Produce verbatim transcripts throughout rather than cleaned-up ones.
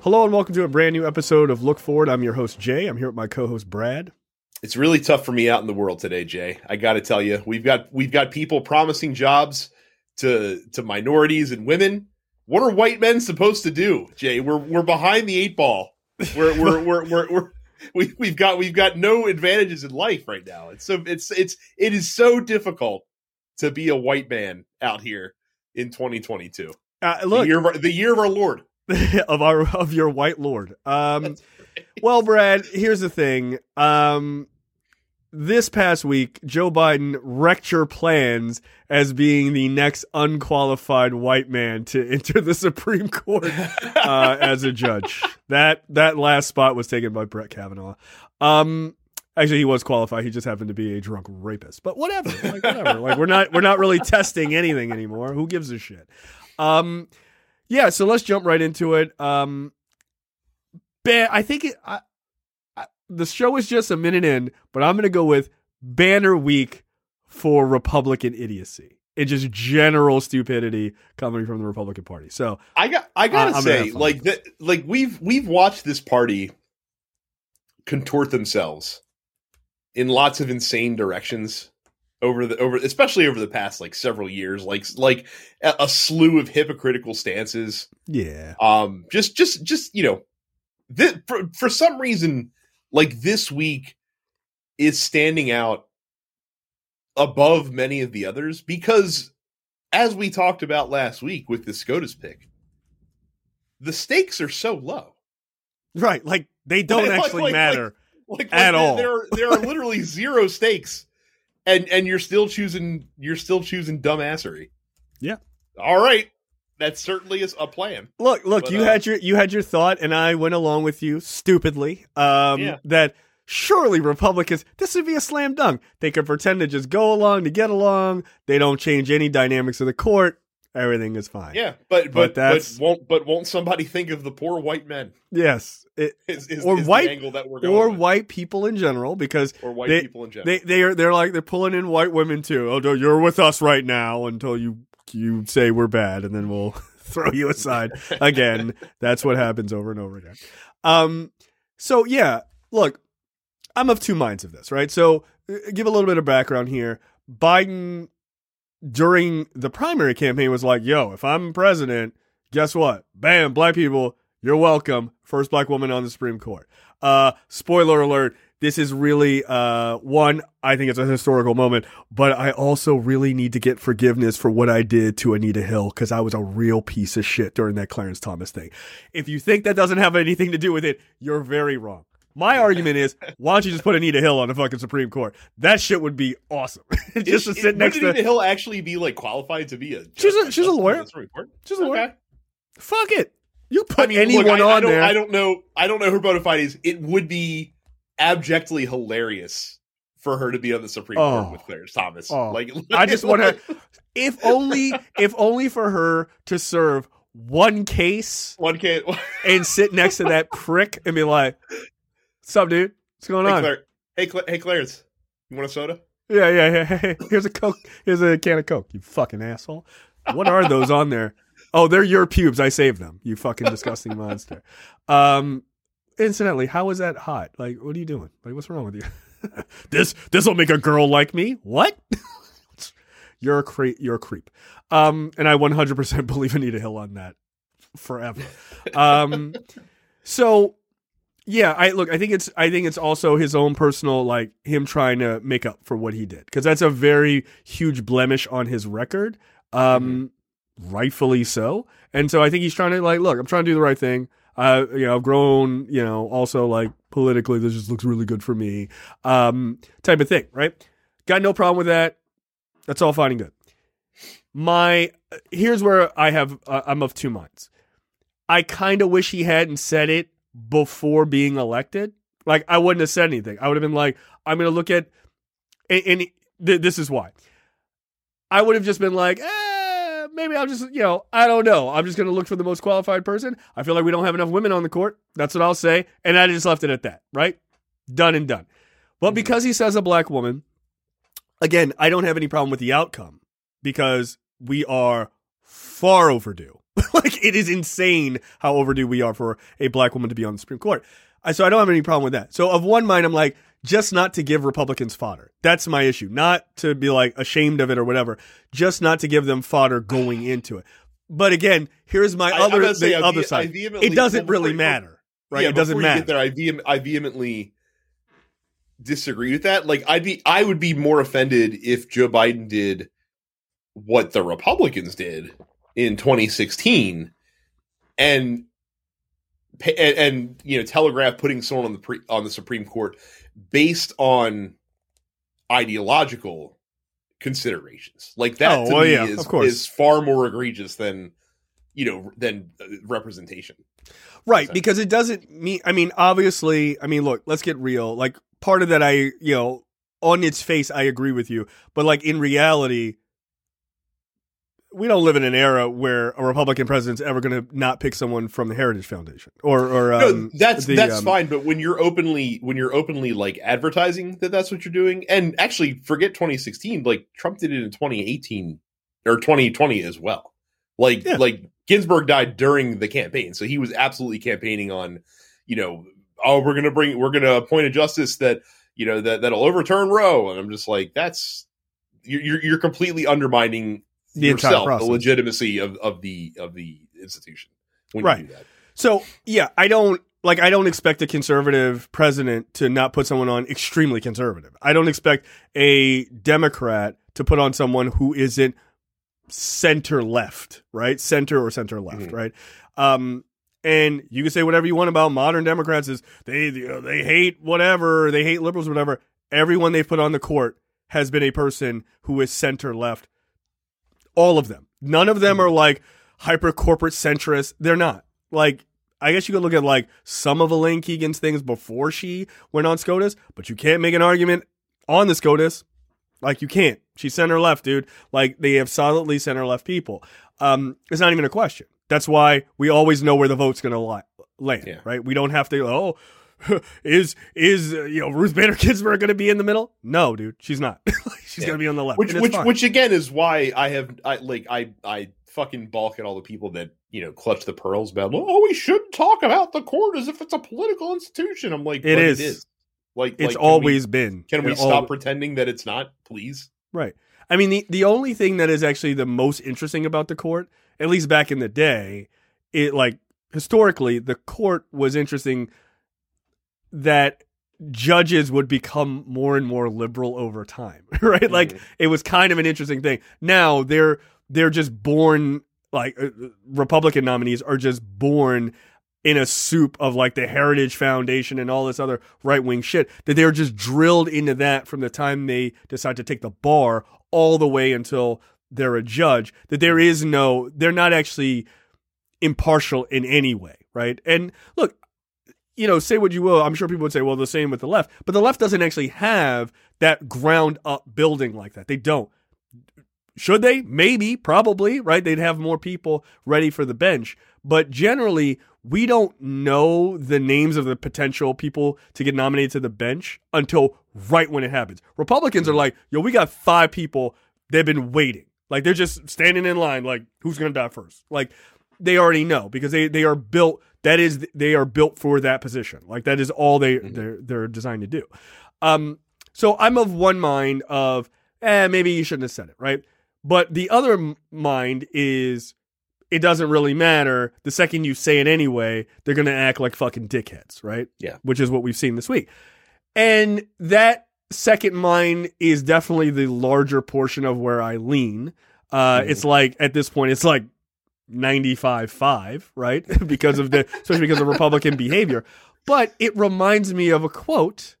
Hello and welcome to a brand new episode of Look Forward. I'm your host, Jay. I'm here with my co-host, Brad. It's really tough for me out in the world today, Jay. I got to tell you, we've got we've got people promising jobs to to minorities and women. What are white men supposed to do, Jay? We're we're behind the eight ball. We're we're we're we're, we're we we've got we've got no advantages in life right now. It's so it's it's it is so difficult to be a white man out here in twenty twenty-two. Uh, look, the year, of our, the year of our Lord. of our of your white lord. Um, right. Well, Brad, here's the thing. Um, this past week, Joe Biden wrecked your plans as being the next unqualified white man to enter the Supreme Court uh, as a judge. That that last spot was taken by Brett Kavanaugh. Um, actually, he was qualified. He just happened to be a drunk rapist. But whatever, like whatever. Like we're not we're not really testing anything anymore. Who gives a shit? Um. Yeah, so let's jump right into it. Um, ban- I think it, I, I, the show is just a minute in, but I'm going to go with banner week for Republican idiocy and just general stupidity coming from the Republican Party. So I got, I gotta uh, say, like that, like we've we've watched this party contort themselves in lots of insane directions. Over the over, especially over the past like several years, like like a, a slew of hypocritical stances. Yeah. Um. Just just just you know, this, for for some reason, like this week is standing out above many of the others because, as we talked about last week with the SCOTUS pick, the stakes are so low. Right. Like they don't like, actually like, matter like, like, at like, all. There are, there are literally zero stakes. And and you're still choosing you're still choosing dumbassery. Yeah. All right. That certainly is a plan. Look, look, but, you uh, had your you had your thought and I went along with you stupidly. Um yeah. that surely Republicans, this would be a slam dunk. They could pretend to just go along to get along. They don't change any dynamics of the court. Everything is fine. Yeah, but but but, that's, but won't but won't somebody think of the poor white men? Yes. It, is, is, or is white the angle that we're going or with. white people in general, because or white they, people in general. They they are they're like they're pulling in white women too. Oh, no, you're with us right now until you you say we're bad, and then we'll throw you aside again. That's what happens over and over again. Um. So yeah, look, I'm of two minds of this, right? So give a little bit of background here. Biden, during the primary campaign, was like, yo, if I'm president, guess what? Bam, black people, you're welcome. First black woman on the Supreme Court. Uh, spoiler alert, this is really, uh, one, I think it's a historical moment, but I also really need to get forgiveness for what I did to Anita Hill, because I was a real piece of shit during that Clarence Thomas thing. If you think that doesn't have anything to do with it, you're very wrong. My argument is, why don't you just put Anita Hill on the fucking Supreme Court? That shit would be awesome. Just is, to sit is, next would to Anita Hill actually be like qualified to be a judge? She's a she's a lawyer. She's a lawyer. Okay. Fuck it. You put I mean, anyone look, I, on I don't, there. I don't know. I don't know her bona fides. It would be abjectly hilarious for her to be on the Supreme Oh. Court with Clarence Thomas. Oh. Like, I just want her, if only, if only for her to serve one case, one case, and sit next to that prick and be like, "What's up, dude? What's going hey, on? Claire, hey, Cla- hey, Clarence, you want a soda? Yeah, yeah, yeah. Hey, here's a Coke. Here's a can of Coke. You fucking asshole. What are those on there? Oh, they're your pubes. I saved them. You fucking disgusting monster. Um, incidentally, how is that hot? Like, what are you doing? Like, what's wrong with you? this this will make a girl like me. What? You're a creep. You're a creep. Um, and I one hundred percent believe Anita Hill on that forever. Um, so yeah, I look. I think it's. I think it's also his own personal, like him trying to make up for what he did, because that's a very huge blemish on his record. Um, mm-hmm. Rightfully so. And so I think he's trying to like, look, I'm trying to do the right thing. Uh, you know, I've grown, you know, also like politically, this just looks really good for me. Um, type of thing, right? Got no problem with that. That's all fine and good. My, here's where I have, uh, I'm of two minds. I kind of wish he hadn't said it before being elected. Like, I wouldn't have said anything. I would have been like, I'm going to look at, and, and th- this is why. I would have just been like, eh, maybe I'll just, you know, I don't know. I'm just going to look for the most qualified person. I feel like we don't have enough women on the court. That's what I'll say. And I just left it at that, right? Done and done. But because he says a black woman, again, I don't have any problem with the outcome, because we are far overdue Like, it is insane how overdue we are for a black woman to be on the Supreme Court. I, so I don't have any problem with that. So of one mind, I'm like, just not to give Republicans fodder. That's my issue. Not to be like ashamed of it or whatever. Just not to give them fodder going into it. But again, here's my I, other, the say, other I, side. I It doesn't really before, matter, right? Yeah, it doesn't before matter. You get there, I, vehem- I vehemently disagree with that. Like, I'd be, I would be more offended if Joe Biden did what the Republicans did in twenty sixteen, and and, and you know, telegraph putting someone on the pre, on the Supreme Court based on ideological considerations. Like that oh, to well, me yeah, is, of course. is far more egregious than you know than representation. Right, So. because it doesn't mean, I mean, obviously, I mean, look, let's get real. Like, part of that, I, you know, on its face, I agree with you. But, like, in reality, we don't live in an era where a Republican president's ever going to not pick someone from the Heritage Foundation. Or, or um, no, that's the, that's um, fine. But when you're openly, when you're openly, like, advertising that that's what you're doing, and actually, forget twenty sixteen, like, Trump did it in twenty eighteen, or twenty twenty as well. Like, Yeah. like Ginsburg died during the campaign, so he was absolutely campaigning on, you know, oh, we're gonna bring, we're gonna appoint a justice that, you know, that that'll overturn Roe, and I'm just like, that's you're you're completely undermining The entire yourself, process. the legitimacy of, of the of the institution when Right. you do that. So, yeah, I don't, like, I don't expect a conservative president to not put someone on extremely conservative. I don't expect a Democrat to put on someone who isn't center left, right? Center or center left, Mm-hmm. right? Um, and you can say whatever you want about modern Democrats is they, you know, they hate whatever, they hate liberals, whatever. Everyone they've put on the court has been a person who is center left. All of them. None of them are like hyper corporate centrists. They're not. Like, I guess you could look at like some of Elaine Keegan's things before she went on SCOTUS, but you can't make an argument on the SCOTUS. Like, you can't. She's center left, dude. Like, they have solidly center left people. Um, it's not even a question. That's why we always know where the vote's going to li- land, Yeah. right? We don't have to, oh, is, is, uh, you know, Ruth Bader Ginsburg going to be in the middle? No, dude, she's not. She's Yeah. going to be on the left. Which and it's which fine. which again is why I have I like I I fucking balk at all the people that, you know, clutch the pearls about, oh, we shouldn't talk about the court as if it's a political institution. I'm like, It but is. It is. Like, It's like, can always we, been. Can we It stop al- pretending that it's not, please? Right. I mean, the, the only thing that is actually the most interesting about the court, at least back in the day, it like historically, the court was interesting that judges would become more and more liberal over time, right? Mm-hmm. Like, it was kind of an interesting thing. Now they're they're just born, like, uh, Republican nominees are just born in a soup of like the Heritage Foundation and all this other right wing shit, that they're just drilled into that from the time they decide to take the bar all the way until they're a judge, that there is no, they're not actually impartial in any way, right? And look, you know, say what you will, I'm sure people would say, well, the same with the left, but the left doesn't actually have that ground up building like that. They don't. Should they? Maybe, probably, right? They'd have more people ready for the bench. But generally, we don't know the names of the potential people to get nominated to the bench until right when it happens. Republicans are like, yo, we got five people. They've been waiting. Like, they're just standing in line, like, who's going to die first? Like, they already know because they, they are built, that is, they are built for that position. Like, that is all they, mm-hmm. they're, they're designed to do. Um, so I'm of one mind of, eh, maybe you shouldn't have said it, right? But the other mind is, it doesn't really matter. The second you say it anyway, they're going to act like fucking dickheads, right? Yeah. Which is what we've seen this week. And that second mind is definitely the larger portion of where I lean. Uh, mm-hmm. It's like, at this point, it's like ninety-five five, right? because of the, especially because of Republican behavior. But it reminds me of a quote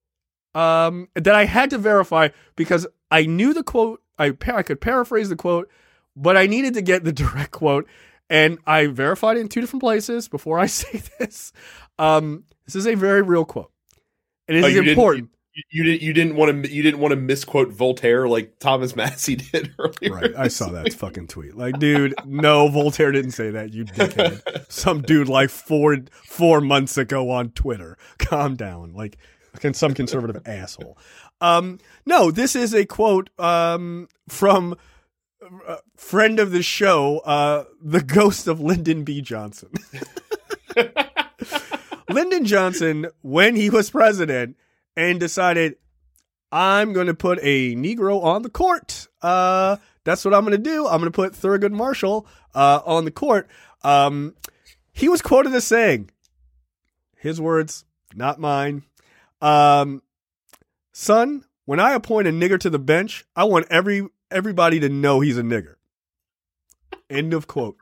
um, that I had to verify because I knew the quote. I, I could paraphrase the quote, but I needed to get the direct quote, and I verified it in two different places before I say this. Um, this is a very real quote, and it oh, is you important. Didn't, you, you didn't. You didn't want to. You didn't want to misquote Voltaire like Thomas Massey did earlier. Right, I saw that fucking tweet. Like, dude, no, Voltaire didn't say that. You dickhead. Some dude like four four months ago on Twitter. Calm down. Like, some conservative asshole. Um, no, this is a quote um, from uh, friend of the show, uh, the ghost of Lyndon B. Johnson. Lyndon Johnson, when he was president and decided, I'm going to put a Negro on the court. Uh, that's what I'm going to do. I'm going to put Thurgood Marshall uh, on the court. Um, he was quoted as saying, his words, not mine. Um, son, when I appoint a nigger to the bench, I want every everybody to know he's a nigger. End of quote.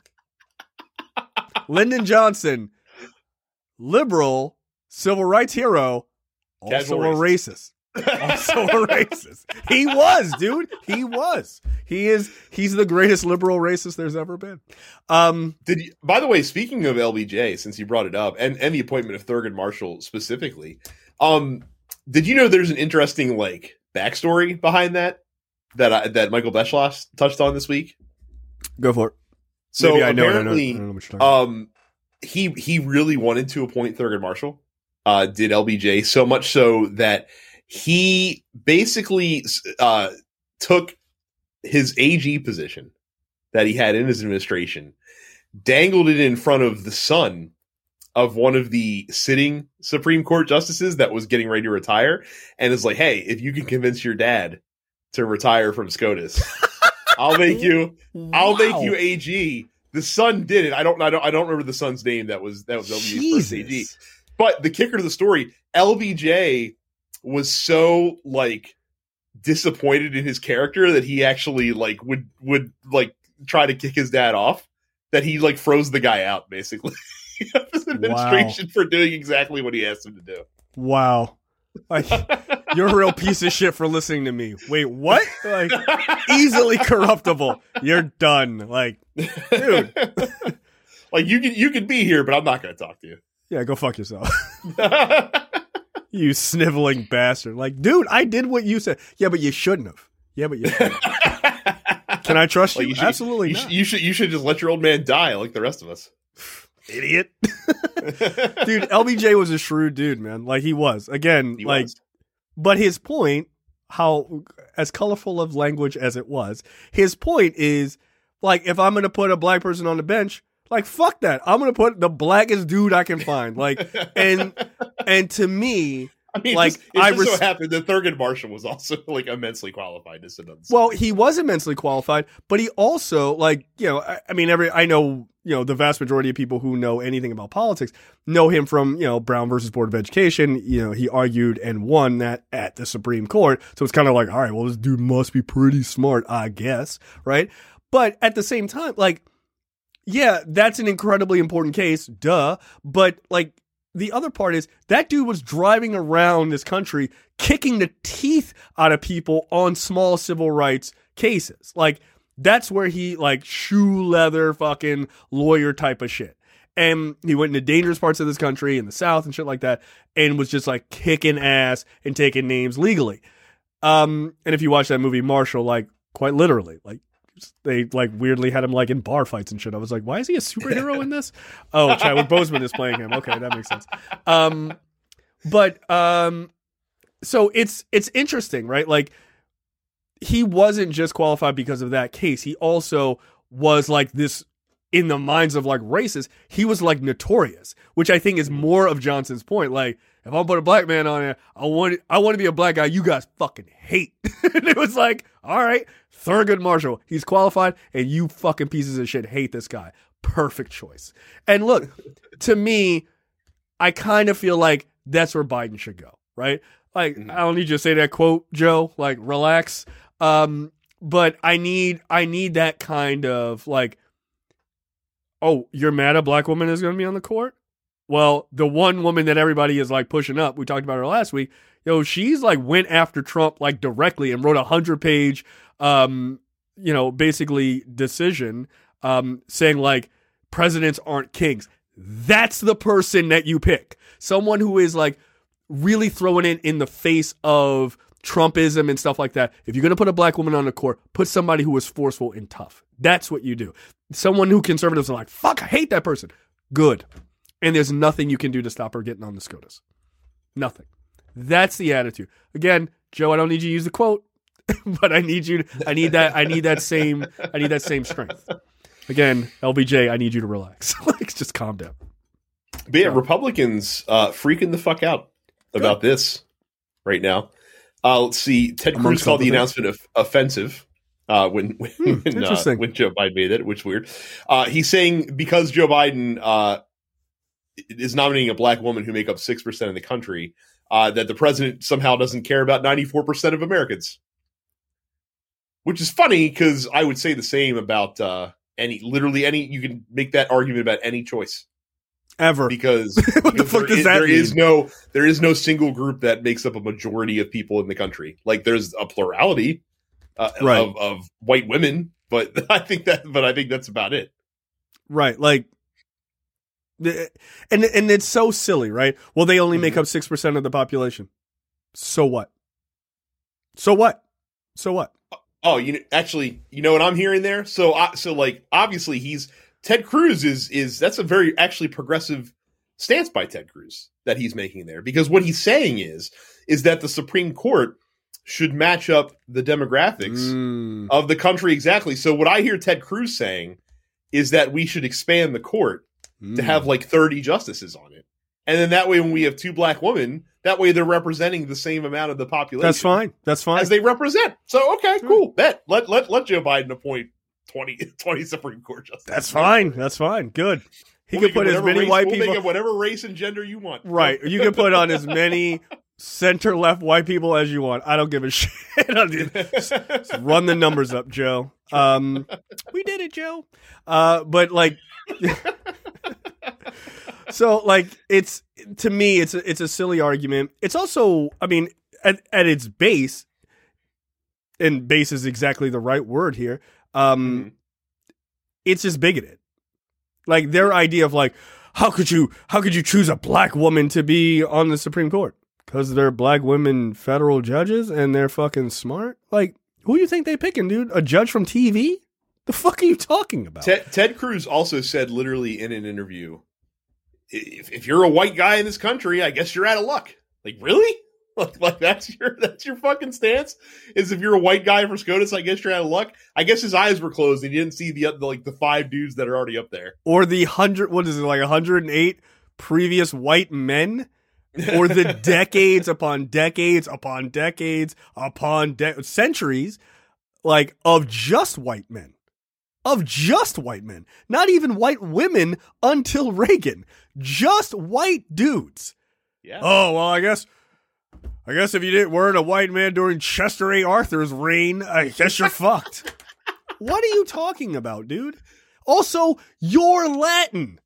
Lyndon Johnson, liberal, civil rights hero, also Casual a racist. Also a racist. He was, dude. He was. He is. He's the greatest liberal racist there's ever been. Um, Did you, by the way, speaking of L B J, since you brought it up, and, and the appointment of Thurgood Marshall specifically, um, did you know there's an interesting like backstory behind that that I, that Michael Beschloss touched on this week? Go for it. So Maybe I know, apparently, I know, I know what you're talking um, he he really wanted to appoint Thurgood Marshall. Uh, did L B J so much so that he basically uh, took his A G position that he had in his administration, dangled it in front of the son of one of the sitting Supreme Court justices that was getting ready to retire, and is like, hey, if you can convince your dad to retire from SCOTUS, I'll make you I'll Wow. make you A G. The son did it. I don't I don't I don't remember the son's name that was that was L B J's first A G. Jesus. But the kicker to the story, L B J was so like disappointed in his character that he actually like would would like try to kick his dad off, that he like froze the guy out basically of his administration for doing exactly what he asked him to do. Wow. Like, you're a real piece of shit for listening to me. Wait, what? Like, easily corruptible. You're done. Like, dude. Like you can you can be here, but I'm not going to talk to you. Yeah, go fuck yourself. You sniveling bastard. Like, dude, I did what you said. Yeah, but you shouldn't have. Yeah, but you shouldn't have. Can I trust Like, you? you should, Absolutely you not. Should, you should you should just let your old man die like the rest of us. Idiot. Dude, L B J was a shrewd dude, man. Like, he was. Again, He like, was. but his point, how, as colorful of language as it was, his point is, like, if I'm going to put a black person on the bench, like, fuck that. I'm going to put the blackest dude I can find. Like, and, and to me, I mean, like, it just, it I just res- so happened that Thurgood Marshall was also like immensely qualified to sit on the well, he was immensely qualified, but he also, like, you know, I, I mean, every, I know, you know, the vast majority of people who know anything about politics know him from, you know, Brown versus Board of Education. You know, he argued and won that at the Supreme Court. So it's kind of like, all right, well, this dude must be pretty smart, I guess. Right. But at the same time, like, yeah, that's an incredibly important case. Duh. But like, the other part is that dude was driving around this country kicking the teeth out of people on small civil rights cases. Like, that's where he, like, shoe leather fucking lawyer type of shit. And he went into dangerous parts of this country in the South and shit like that, and was just like kicking ass and taking names legally. Um, and if you watch that movie Marshall, like, quite literally, like, they like weirdly had him like in bar fights and shit. I was like, why is he a superhero in this? Oh, Chadwick Boseman is playing him. Okay, that makes sense. Um, but um, so it's it's interesting, right? Like, he wasn't just qualified because of that case. He also was like this in the minds of like racists. He was like notorious, which I think is more of Johnson's point. Like, if I put a black man on it, I want I want to be a black guy you guys fucking hate. And it was like, all right, Thurgood Marshall, he's qualified, and you fucking pieces of shit hate this guy. Perfect choice. And look, to me, I kind of feel like that's where Biden should go, right? Like, I don't need you to say that quote, Joe. Like, relax. Um, but I need I need that kind of like, oh, you're mad a black woman is going to be on the court? Well, the one woman that everybody is like pushing up, we talked about her last week, yo, she's like went after Trump like directly and wrote a hundred page, um, you know, basically decision, um, saying like presidents aren't kings. That's the person that you pick. Someone who is like really throwing it in the face of Trumpism and stuff like that. If you're going to put a black woman on the court, put somebody who is forceful and tough. That's what you do. Someone who conservatives are like, fuck, I hate that person. Good. And there's nothing you can do to stop her getting on the SCOTUS. Nothing. That's the attitude. Again, Joe, I don't need you to use the quote. but I need you. To, I need that. I need that same. I need that same strength. Again, L B J, I need you to relax. Like, just calm down. But yeah, Republicans uh, freaking the fuck out about Good. this right now. Uh, let's see. Ted Cruz called the announcement of offensive uh, when when, hmm, when, uh, when Joe Biden made it, which is weird. Uh, he's saying because Joe Biden uh, is nominating a black woman who make up six percent of the country, uh, that the president somehow doesn't care about ninety-four percent of Americans. Which is funny because I would say the same about uh, any, literally any, you can make that argument about any choice. Ever. Because, what the fuck does is, that there mean? is no there is no single group that makes up a majority of people in the country. Like there's a plurality uh, right. of, of white women, but I think that but I think that's about it. Right. Like and and it's so silly, right? Well, they only make mm-hmm. up six percent of the population. So what? So what? So what? Oh, you know, actually, you know what I'm hearing there? So uh, so like obviously he's Ted Cruz is is that's a very actually progressive stance by Ted Cruz that he's making there, because what he's saying is is that the Supreme Court should match up the demographics mm. of the country exactly. So what I hear Ted Cruz saying is that we should expand the court mm. to have like thirty justices on it, and then that way when we have two black women, that way they're representing the same amount of the population. That's fine. That's fine as they represent. So okay, cool. Bet let let let Joe Biden appoint twenty, twenty Supreme Court justices. That's fine. That's fine. Good. He we'll can put as many race, white we'll people. Make it whatever race and gender you want. Right. You can put on as many center left white people as you want. I don't give a shit. Just, just run the numbers up, Joe. Um, we did it, Joe. Uh, but like, so like it's to me, it's a, it's a silly argument. It's also, I mean, at at its base, and base is exactly the right word here. Um, mm-hmm. It's just bigoted. Like their idea of like, how could you, how could you choose a black woman to be on the Supreme Court? Because they're black women federal judges and they're fucking smart. Like, who do you think they picking, dude? A judge from T V? The fuck are you talking about? Ted, Ted Cruz also said literally in an interview, if, if you're a white guy in this country, I guess you're out of luck. Like, really? Like, like that's your that's your fucking stance? Is if you're a white guy for SCOTUS, I guess you're out of luck? I guess his eyes were closed and he didn't see the, the like the five dudes that are already up there. Or the hundred, what is it, like one hundred eight previous white men? Or the decades upon decades upon decades upon de- centuries, like, of just white men. Of just white men. Not even white women until Reagan. Just white dudes. Yeah. Oh, well, I guess... I guess if you didn't weren't a white man during Chester A. Arthur's reign, I guess you're fucked. What are you talking about, dude? Also, you're Latin.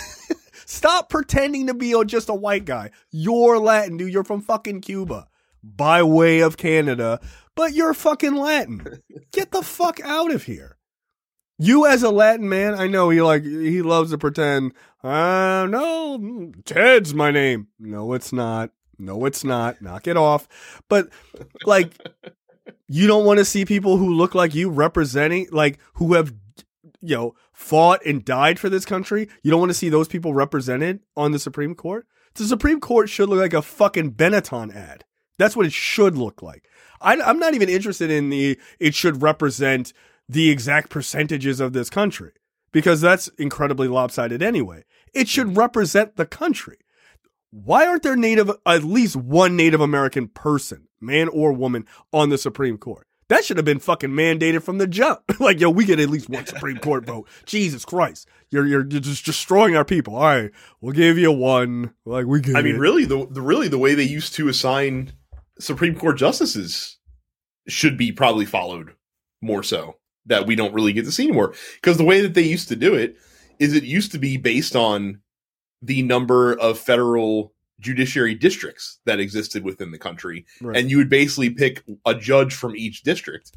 Stop pretending to be just a white guy. You're Latin, dude. You're from fucking Cuba. By way of Canada. But you're fucking Latin. Get the fuck out of here. You as a Latin man, I know he like he loves to pretend, uh, no, Ted's my name. No, it's not. No, it's not. Knock it off. But, like, you don't want to see people who look like you representing, like, who have, you know, fought and died for this country. You don't want to see those people represented on the Supreme Court. The Supreme Court should look like a fucking Benetton ad. That's what it should look like. I, I'm not even interested in the, it should represent the exact percentages of this country, because that's incredibly lopsided anyway. It should represent the country. Why aren't there native, at least one Native American person, man or woman, on the Supreme Court? That should have been fucking mandated from the jump. Like, yo, we get at least one Supreme Court vote. Jesus Christ. You're, you're, you're just destroying our people. All right. We'll give you one. Like, we get I mean, it. really, the, the, really, the way they used to assign Supreme Court justices should be probably followed more so, that we don't really get to see anymore. Because the way that they used to do it is it used to be based on the number of federal judiciary districts that existed within the country. Right. And you would basically pick a judge from each district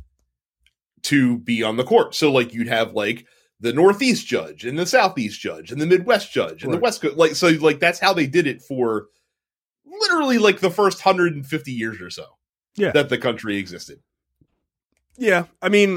to be on the court. So like you'd have like the Northeast judge and the Southeast judge and the Midwest judge and right. the West Coast. Like, so like, that's how they did it for literally like the first one hundred fifty years or so yeah. that the country existed. Yeah. I mean,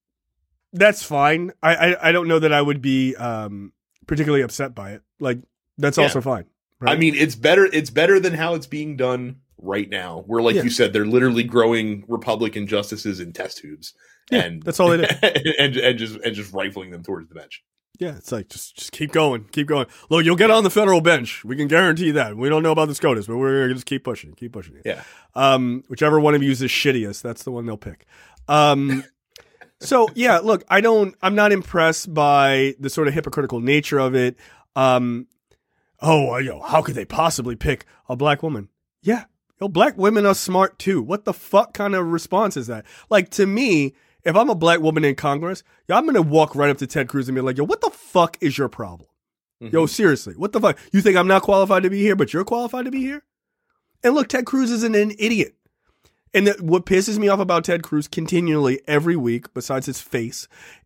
that's fine. I, I, I don't know that I would be um, particularly upset by it. Like, that's yeah. also fine. Right? I mean, it's better. It's better than how it's being done right now, where, like Yeah. you said, they're literally growing Republican justices in test tubes, Yeah, and that's all they do. and and just and just rifling them towards the bench. Yeah, it's like, just just keep going, keep going. Look, you'll get on the federal bench. We can guarantee that. We don't know about the SCOTUS, but we're going to just keep pushing, keep pushing it. Yeah. Um, whichever one of you is the shittiest, that's the one they'll pick. Um, so, yeah, look, I don't, I'm not impressed by the sort of hypocritical nature of it. Um, oh, you know, how could they possibly pick a black woman? Yeah, yo, black women are smart too. What the fuck kind of response is that? Like, to me, if I'm a black woman in Congress, yo, I'm going to walk right up to Ted Cruz and be like, yo, what the fuck is your problem? Mm-hmm. Yo, seriously, what the fuck? You think I'm not qualified to be here, but you're qualified to be here? And look, Ted Cruz isn't an idiot. And the, what pisses me off about Ted Cruz continually every week, besides his face,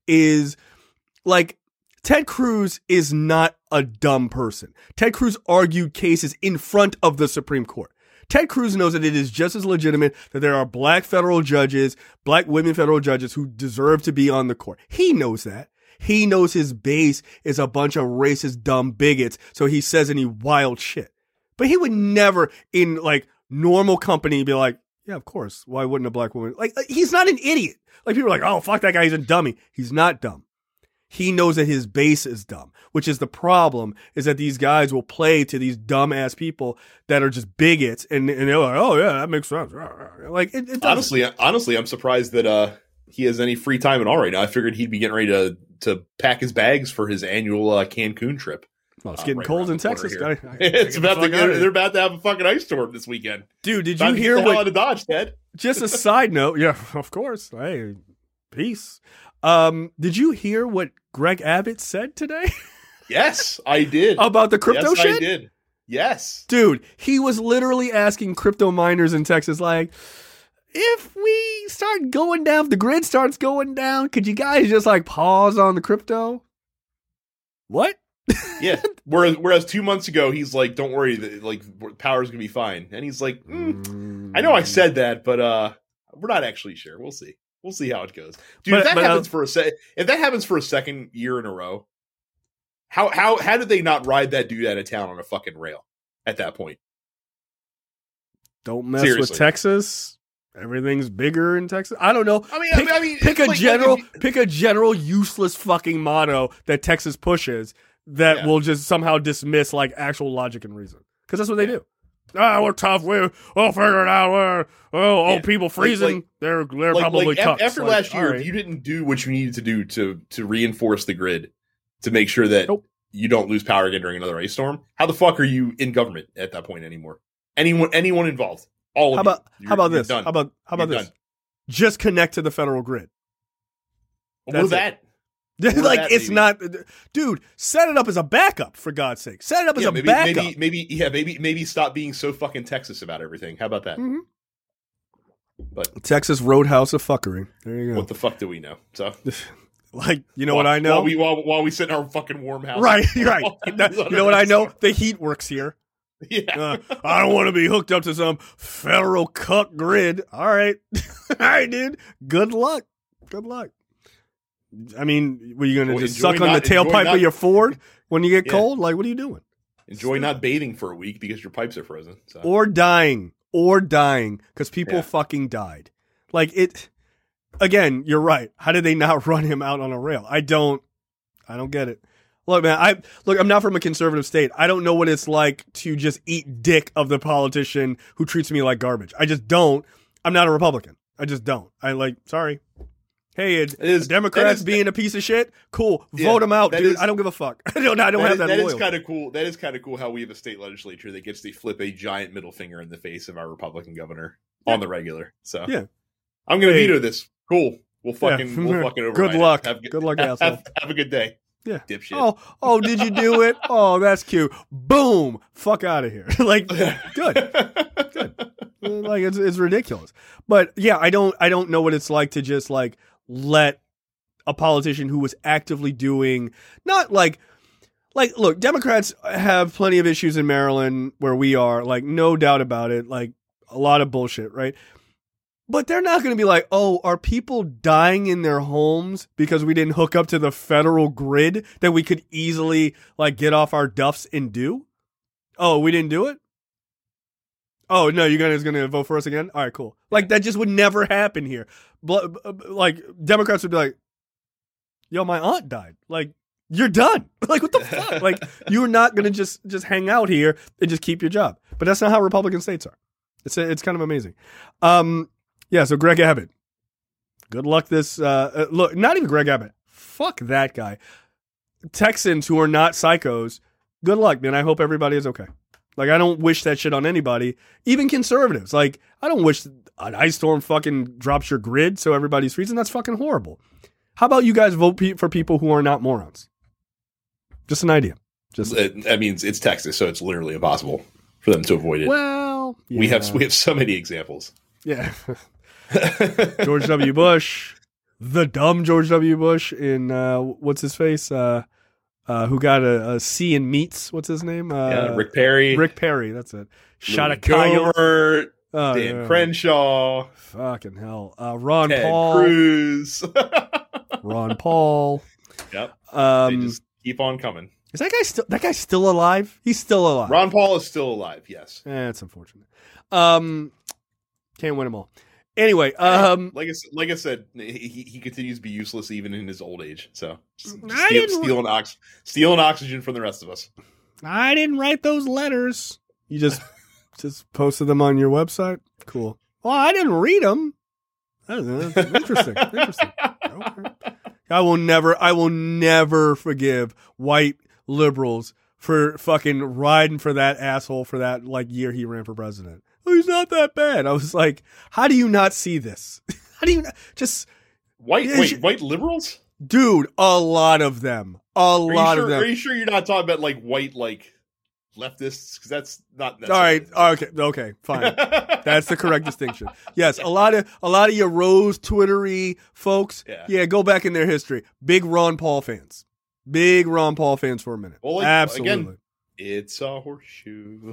is like, Ted Cruz is not a dumb person. Ted Cruz argued cases in front of the Supreme Court. Ted Cruz knows that it is just as legitimate that there are black federal judges, black women federal judges who deserve to be on the court. He knows that. He knows his base is a bunch of racist, dumb bigots, so he says any wild shit. But he would never, in like normal company, be like, yeah, of course. Why wouldn't a black woman? Like, he's not an idiot. Like, people are like, oh, fuck that guy. He's a dummy. He's not dumb. He knows that his base is dumb, which is the problem, is that these guys will play to these dumb-ass people that are just bigots, and, and they're like, oh, yeah, that makes sense. Like, it, it honestly, honestly, I'm surprised that uh, he has any free time at all right now. I figured he'd be getting ready to, to pack his bags for his annual uh, Cancun trip. Well, it's getting uh, right cold in Texas. Gotta, gotta it's about to get, they're about to have a fucking ice storm this weekend. Dude, did about you hear what? Out of Dodge, Ted. Just a side note. Yeah, of course. Hey, peace. Um, did you hear what Greg Abbott said today? Yes, I did. About the crypto yes, shit? I did. Yes. Dude, he was literally asking crypto miners in Texas, like, if we start going down, if the grid starts going down, could you guys just like pause on the crypto? What? Yeah. Whereas, whereas two months ago, he's like, don't worry, the, like, power's going to be fine. And he's like, mm, mm. I know I said that, but uh, we're not actually sure. We'll see. We'll see how it goes, dude. But, if that but, happens uh, for a se- if that happens for a second year in a row, how how how did they not ride that dude out of town on a fucking rail at that point? Don't mess Seriously. with Texas. Everything's bigger in Texas. I don't know. I mean, pick, I mean, pick a like, general, like you, pick a general useless fucking motto that Texas pushes that yeah. will just somehow dismiss like actual logic and reason, because that's what they do. Ah, we're tough. We we'll figure it out. We're, oh, yeah. old people freezing. Like, like, they're they're like, probably like, tough. After like, last year, right. if you didn't do what you needed to do to to reinforce the grid to make sure that nope. you don't lose power again during another ice storm, how the fuck are you in government at that point anymore? Anyone anyone involved? All of how about you. how about this? Done. How about how about you're this? Done. Just connect to the federal grid. What was that? like that, it's maybe. not, dude. Set it up as a backup, for God's sake. Set it up yeah, as a maybe, backup. Maybe, maybe, yeah, maybe, maybe stop being so fucking Texas about everything. How about that? Mm-hmm. But Texas Roadhouse of fuckery. There you go. What the fuck do we know? So, like, you know while, what I know? While we while, while we sit in our fucking warm house, right, right. You know what I know? The heat works here. Yeah, uh, I don't want to be hooked up to some federal cuck grid. All right, all right, dude. Good luck. Good luck. I mean, were you going to well, just suck on not, the tailpipe not, of your Ford when you get yeah. cold? Like, what are you doing? Enjoy not bathing for a week because your pipes are frozen. So. Or dying. Or dying because people yeah. fucking died. Like, it, again, you're right. How did they not run him out on a rail? I don't, I don't get it. Look, man, I, look, I'm not from a conservative state. I don't know what it's like to just eat dick of the politician who treats me like garbage. I just don't. I'm not a Republican. I just don't. I like, sorry. Hey, it, is, Democrats is, being a piece of shit, cool. Yeah, Vote them out, dude. Is, I don't give a fuck. I don't, I don't that have is, that That loyalty. is kind of cool. That is kind of cool how we have a state legislature that gets to flip a giant middle finger in the face of our Republican governor yeah. on the regular. So yeah, I'm going to hey. veto this. Cool. We'll fucking, yeah. we'll fucking override Good luck. Have, good luck, have, asshole. Have, have a good day. Yeah. Dipshit. Oh, oh, did you do it? Oh, that's cute. Boom. Fuck out of here. Like, good. Good. Like, it's it's ridiculous. But yeah, I don't I don't know what it's like to just like let a politician who was actively doing not like like look, Democrats have plenty of issues in Maryland where we are, like, no doubt about it, like a lot of bullshit, right? But they're not going to be like, oh, are people dying in their homes because we didn't hook up to the federal grid that we could easily like get off our duffs and do? Oh, we didn't do it? Oh no, you guys gonna vote for us again? All right, cool. Like that just would never happen here. Like Democrats would be like, "Yo, my aunt died." Like you're done. Like what the fuck? Like you're not gonna just just hang out here and just keep your job. But that's not how Republican states are. It's it's kind of amazing. Um, yeah. So Greg Abbott, good luck. This uh, look, not even Greg Abbott. Fuck that guy. Texans who are not psychos. Good luck, man. I hope everybody is okay. Like, I don't wish that shit on anybody, even conservatives. Like, I don't wish an ice storm fucking drops your grid so everybody's freezing. That's fucking horrible. How about you guys vote pe- for people who are not morons? Just an idea. Just That means it's Texas, so it's literally impossible for them to avoid it. Well, yeah. we have we have so many examples. Yeah. George W. Bush, the dumb George W. Bush in, uh, what's his face? Uh, Uh, who got a, a C in meats? What's his name? Uh, yeah, Rick Perry. Rick Perry, that's it. Shot Louis a coyote. Gohmert, Oh, Dan yeah. Crenshaw. Fucking hell. Uh, Ron Ted Paul. Cruz. Ron Paul. Yep. Um, they just keep on coming. is that guy still? That guy's still alive? He's still alive. Ron Paul is still alive. Yes. Eh, that's unfortunate. Um, can't win them all. Anyway, um, like I, s- like I said, he, he continues to be useless even in his old age. So just, just I steal, didn't- stealing, ox- stealing oxygen from the rest of us. I didn't write those letters. You just just posted them on your website. Cool. Well, I didn't read them. That's interesting. Interesting. Okay. I will never, I will never forgive white liberals for fucking riding for that asshole for that like year he ran for president. Oh, he's not that bad. I was like, how do you not see this? How do you not, just White, Yeah, wait, she- white liberals? dude? A lot of them. A Are you lot sure, of them. Are you sure you're not talking about like white, like leftists? Because that's not. That's All right. Okay. Okay. Fine. That's the correct distinction. Yes, a lot of a lot of your rose Twittery folks. Yeah. Yeah, go back in their history. Big Ron Paul fans. Big Ron Paul fans for a minute. Well, like, Absolutely. again, it's a horseshoe.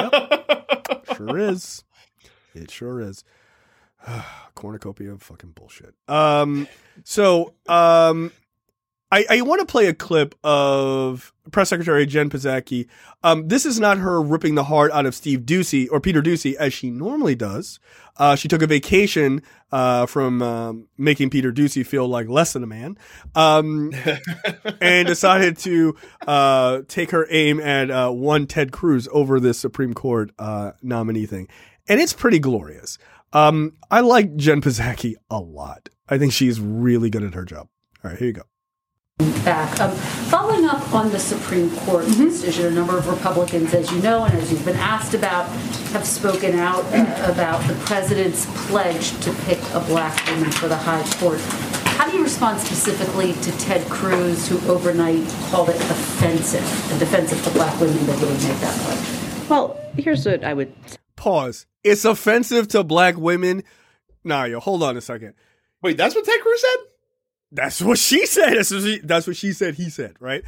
Sure is. It sure is. Cornucopia of fucking bullshit. Um. So, um, I I want to play a clip of Press Secretary Jen Psaki. Um, this is not her ripping the heart out of Steve Ducey or Peter Ducey as she normally does. Uh, she took a vacation uh, from um, making Peter Ducey feel like less than a man, um, and decided to uh, take her aim at uh, one Ted Cruz over this Supreme Court uh, nominee thing, and it's pretty glorious. Um, I like Jen Psaki a lot. I think she's really good at her job. All right, here you go. Back. Um, following up on the Supreme Court decision, a number of Republicans, as you know, and as you've been asked about, have spoken out uh, about the president's pledge to pick a black woman for the high court. How do you respond specifically to Ted Cruz, who overnight called it offensive and defensive to black women that he would make that pledge? Well, here's what I would. Pause. It's offensive to black women. Nah, yo, hold on a second. Wait, that's what Ted Cruz said? That's what she said. That's what she, that's what she said. He said, right?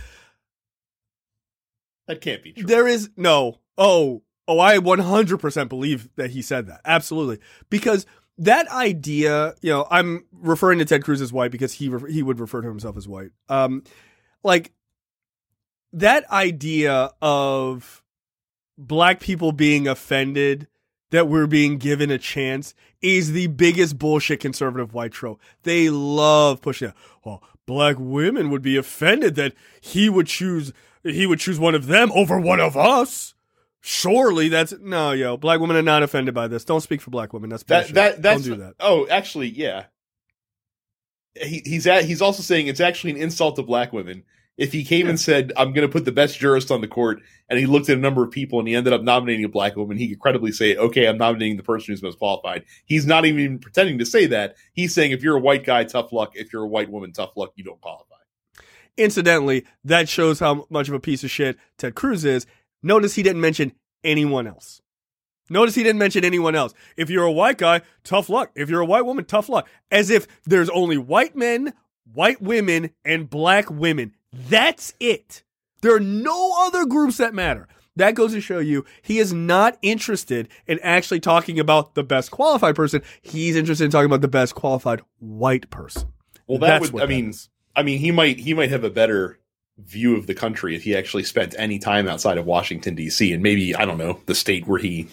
That can't be true. There is no. Oh, oh, I one hundred percent believe that he said that. Absolutely. Because that idea, you know, I'm referring to Ted Cruz as white because he, he would refer to himself as white. Um, like that idea of black people being offended that we're being given a chance is the biggest bullshit conservative white trope. They love pushing it. Well, black women would be offended that he would choose he would choose one of them over one of us. Surely that's no, yo. Black women are not offended by this. Don't speak for black women. That's That bullshit. that that's Don't do that. Oh, actually, yeah. He, he's at, he's also saying it's actually an insult to black women. If he came and said, I'm going to put the best jurist on the court, and he looked at a number of people and he ended up nominating a black woman, he could credibly say, okay, I'm nominating the person who's most qualified. He's not even pretending to say that. He's saying, if you're a white guy, tough luck. If you're a white woman, tough luck. You don't qualify. Incidentally, that shows how much of a piece of shit Ted Cruz is. Notice he didn't mention anyone else. Notice he didn't mention anyone else. If you're a white guy, tough luck. If you're a white woman, tough luck. As if there's only white men, white women, and black women. That's it. There are no other groups that matter. That goes to show you he is not interested in actually talking about the best qualified person. He's interested in talking about the best qualified white person. Well, that That's would, what I that mean, is. I mean, he might, he might have a better view of the country if he actually spent any time outside of Washington, D C, and maybe, I don't know, the state where he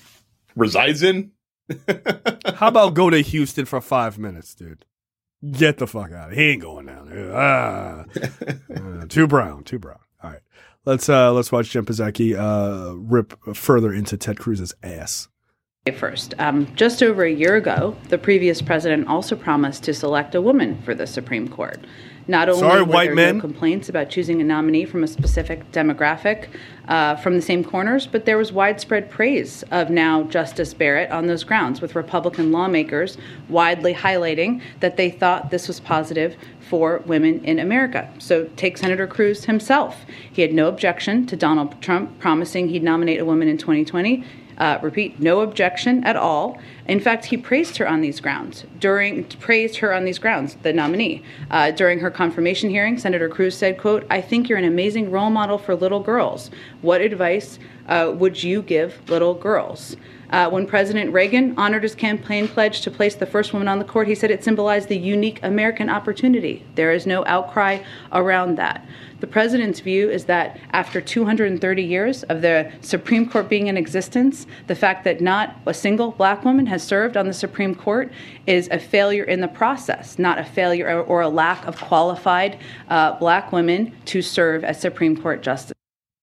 resides in. How about go to Houston for five minutes, dude? Get the fuck out of here. He ain't going down there. Ah. uh, too brown, too brown. All right. Let's uh, let's watch Jen Psaki uh, rip further into Ted Cruz's ass. First, um, just over a year ago, the previous president also promised to select a woman for the Supreme Court. Not only Sorry, were white there men. no complaints about choosing a nominee from a specific demographic uh, from the same corners, but there was widespread praise of now Justice Barrett on those grounds, with Republican lawmakers widely highlighting that they thought this was positive for women in America. So take Senator Cruz himself. He had no objection to Donald Trump promising he'd nominate a woman in twenty twenty. Uh, repeat, no objection at all. In fact, he praised her on these grounds. During praised her on these grounds, the nominee. Uh, during her confirmation hearing, Senator Cruz said, quote, "I think you're an amazing role model for little girls. What advice uh, would you give little girls?" Uh, when President Reagan honored his campaign pledge to place the first woman on the court, he said it symbolized the unique American opportunity. There is no outcry around that. The president's view is that after two hundred thirty years of the Supreme Court being in existence, the fact that not a single black woman has served on the Supreme Court is a failure in the process, not a failure or, or a lack of qualified uh, black women to serve as Supreme Court justice.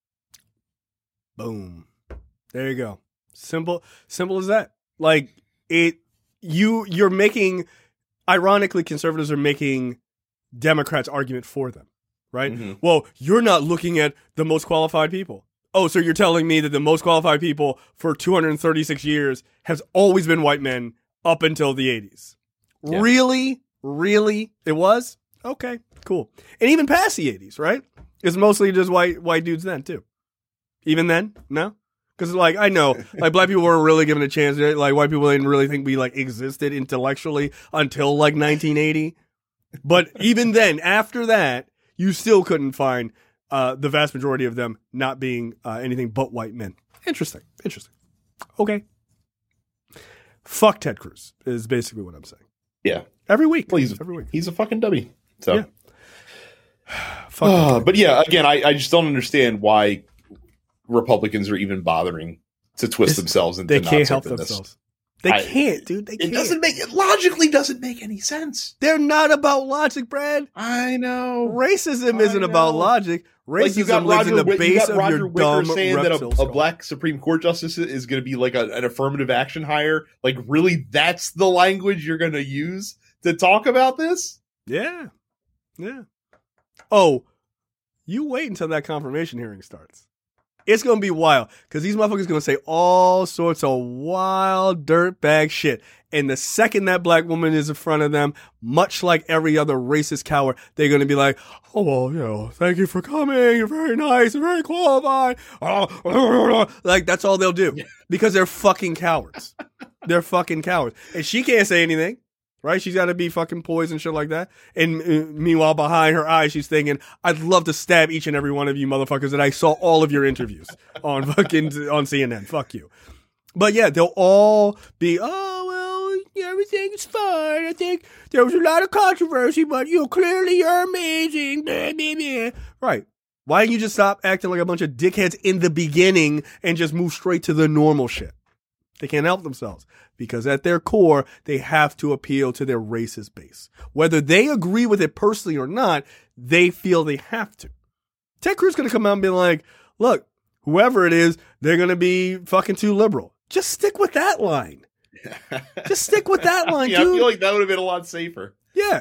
Boom. There you go. Simple, simple as that. Like it, you, you're making, ironically, conservatives are making Democrats' argument for them, right? Mm-hmm. Well, you're not looking at the most qualified people. Oh, so you're telling me that the most qualified people for two hundred thirty-six years has always been white men up until the eighties. Yeah. Really? Really? It was? Okay, cool. And even past the eighties, right? It's mostly just white white dudes then, too. Even then? No? Because, like, I know, like, black people weren't really given a chance. Like, white people didn't really think we, like, existed intellectually until, like, nineteen eighty. But even then, after that, you still couldn't find uh, the vast majority of them not being uh, anything but white men. Interesting. Interesting. Okay. Fuck Ted Cruz is basically what I'm saying. Yeah. Every week. Well, he's, Every week. He's a fucking dummy. So. Yeah. uh, but, yeah, again, I, I just don't understand why Republicans are even bothering to twist it's, themselves into they not can't help this. themselves. They I, can't, dude. They it can't. doesn't make it logically doesn't make any sense. They're not about logic, Brad. I know. Racism I isn't know. about logic. Racism like you got lives Roger, in the Wick, base you got of Roger your Wicker dumb saying that a, a skull. black Supreme Court justice is going to be like a, an affirmative action hire. Like, really, that's the language you're going to use to talk about this? Yeah, yeah. Oh, you wait until that confirmation hearing starts. It's going to be wild because these motherfuckers going to say all sorts of wild dirtbag shit. And the second that black woman is in front of them, much like every other racist coward, they're going to be like, oh, well, you know, thank you for coming. You're very nice. You're very qualified. Like, that's all they'll do because they're fucking cowards. They're fucking cowards. And she can't say anything. Right? She's got to be fucking poised and shit like that. And uh, meanwhile, behind her eyes, she's thinking, I'd love to stab each and every one of you motherfuckers that I saw all of your interviews on fucking, on C N N. Fuck you. But yeah, they'll all be, oh, well, everything's fine. I think there was a lot of controversy, but you clearly are amazing. Blah, blah, blah. Right. Why don't you just stop acting like a bunch of dickheads in the beginning and just move straight to the normal shit? They can't help themselves because at their core, they have to appeal to their racist base. Whether they agree with it personally or not, they feel they have to. Ted Cruz is going to come out and be like, look, whoever it is, they're going to be fucking too liberal. Just stick with that line. Just stick with that line, yeah, dude. I feel like that would have been a lot safer. Yeah.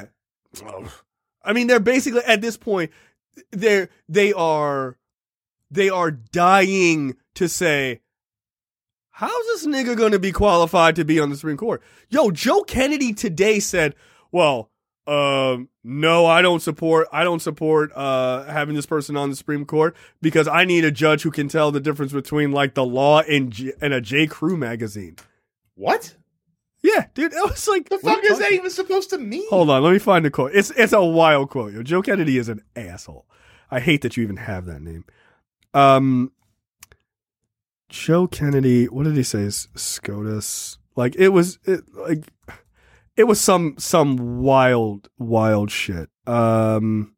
I mean, they're basically, at this point, they're, they are, they are dying to say, how's this nigga going to be qualified to be on the Supreme Court? Yo, Joe Kennedy today said, well, um, no, I don't support, I don't support, uh, having this person on the Supreme Court because I need a judge who can tell the difference between like the law and, J- and a J. Crew magazine. What? Yeah, dude, I was like, the fuck is that even supposed to mean? Hold on, let me find the quote. It's, it's a wild quote. Yo, Joe Kennedy is an asshole. I hate that you even have that name. Um, Joe Kennedy, what did he say? SCOTUS. Like it was, it, like it was some some wild, wild shit. Um,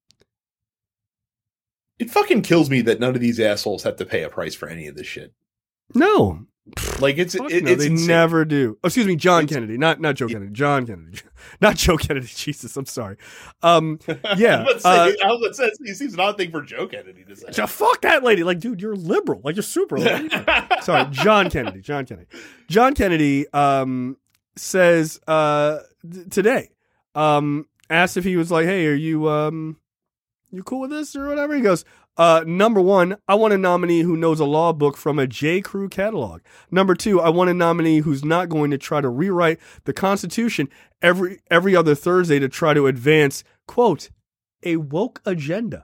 it fucking kills me that none of these assholes have to pay a price for any of this shit. No, Like it's Fuck it, no, it's they insane. never do. Oh, excuse me, John It's- Kennedy, not not Joe Kennedy. John Kennedy, not Joe Kennedy. Jesus, I'm sorry. Um, yeah, I was uh, about to say, I was about to say, it seems an odd thing for Joe Kennedy to say. Ja- fuck that lady. Like, dude, you're liberal. Like, you're super liberal. Sorry, John Kennedy. John Kennedy. John Kennedy um, says uh, th- today, um, asked if he was like, hey, are you um, you cool with this or whatever? He goes, uh, number one, I want a nominee who knows a law book from a J. Crew catalog. Number two, I want a nominee who's not going to try to rewrite the Constitution every every other Thursday to try to advance, quote, a woke agenda.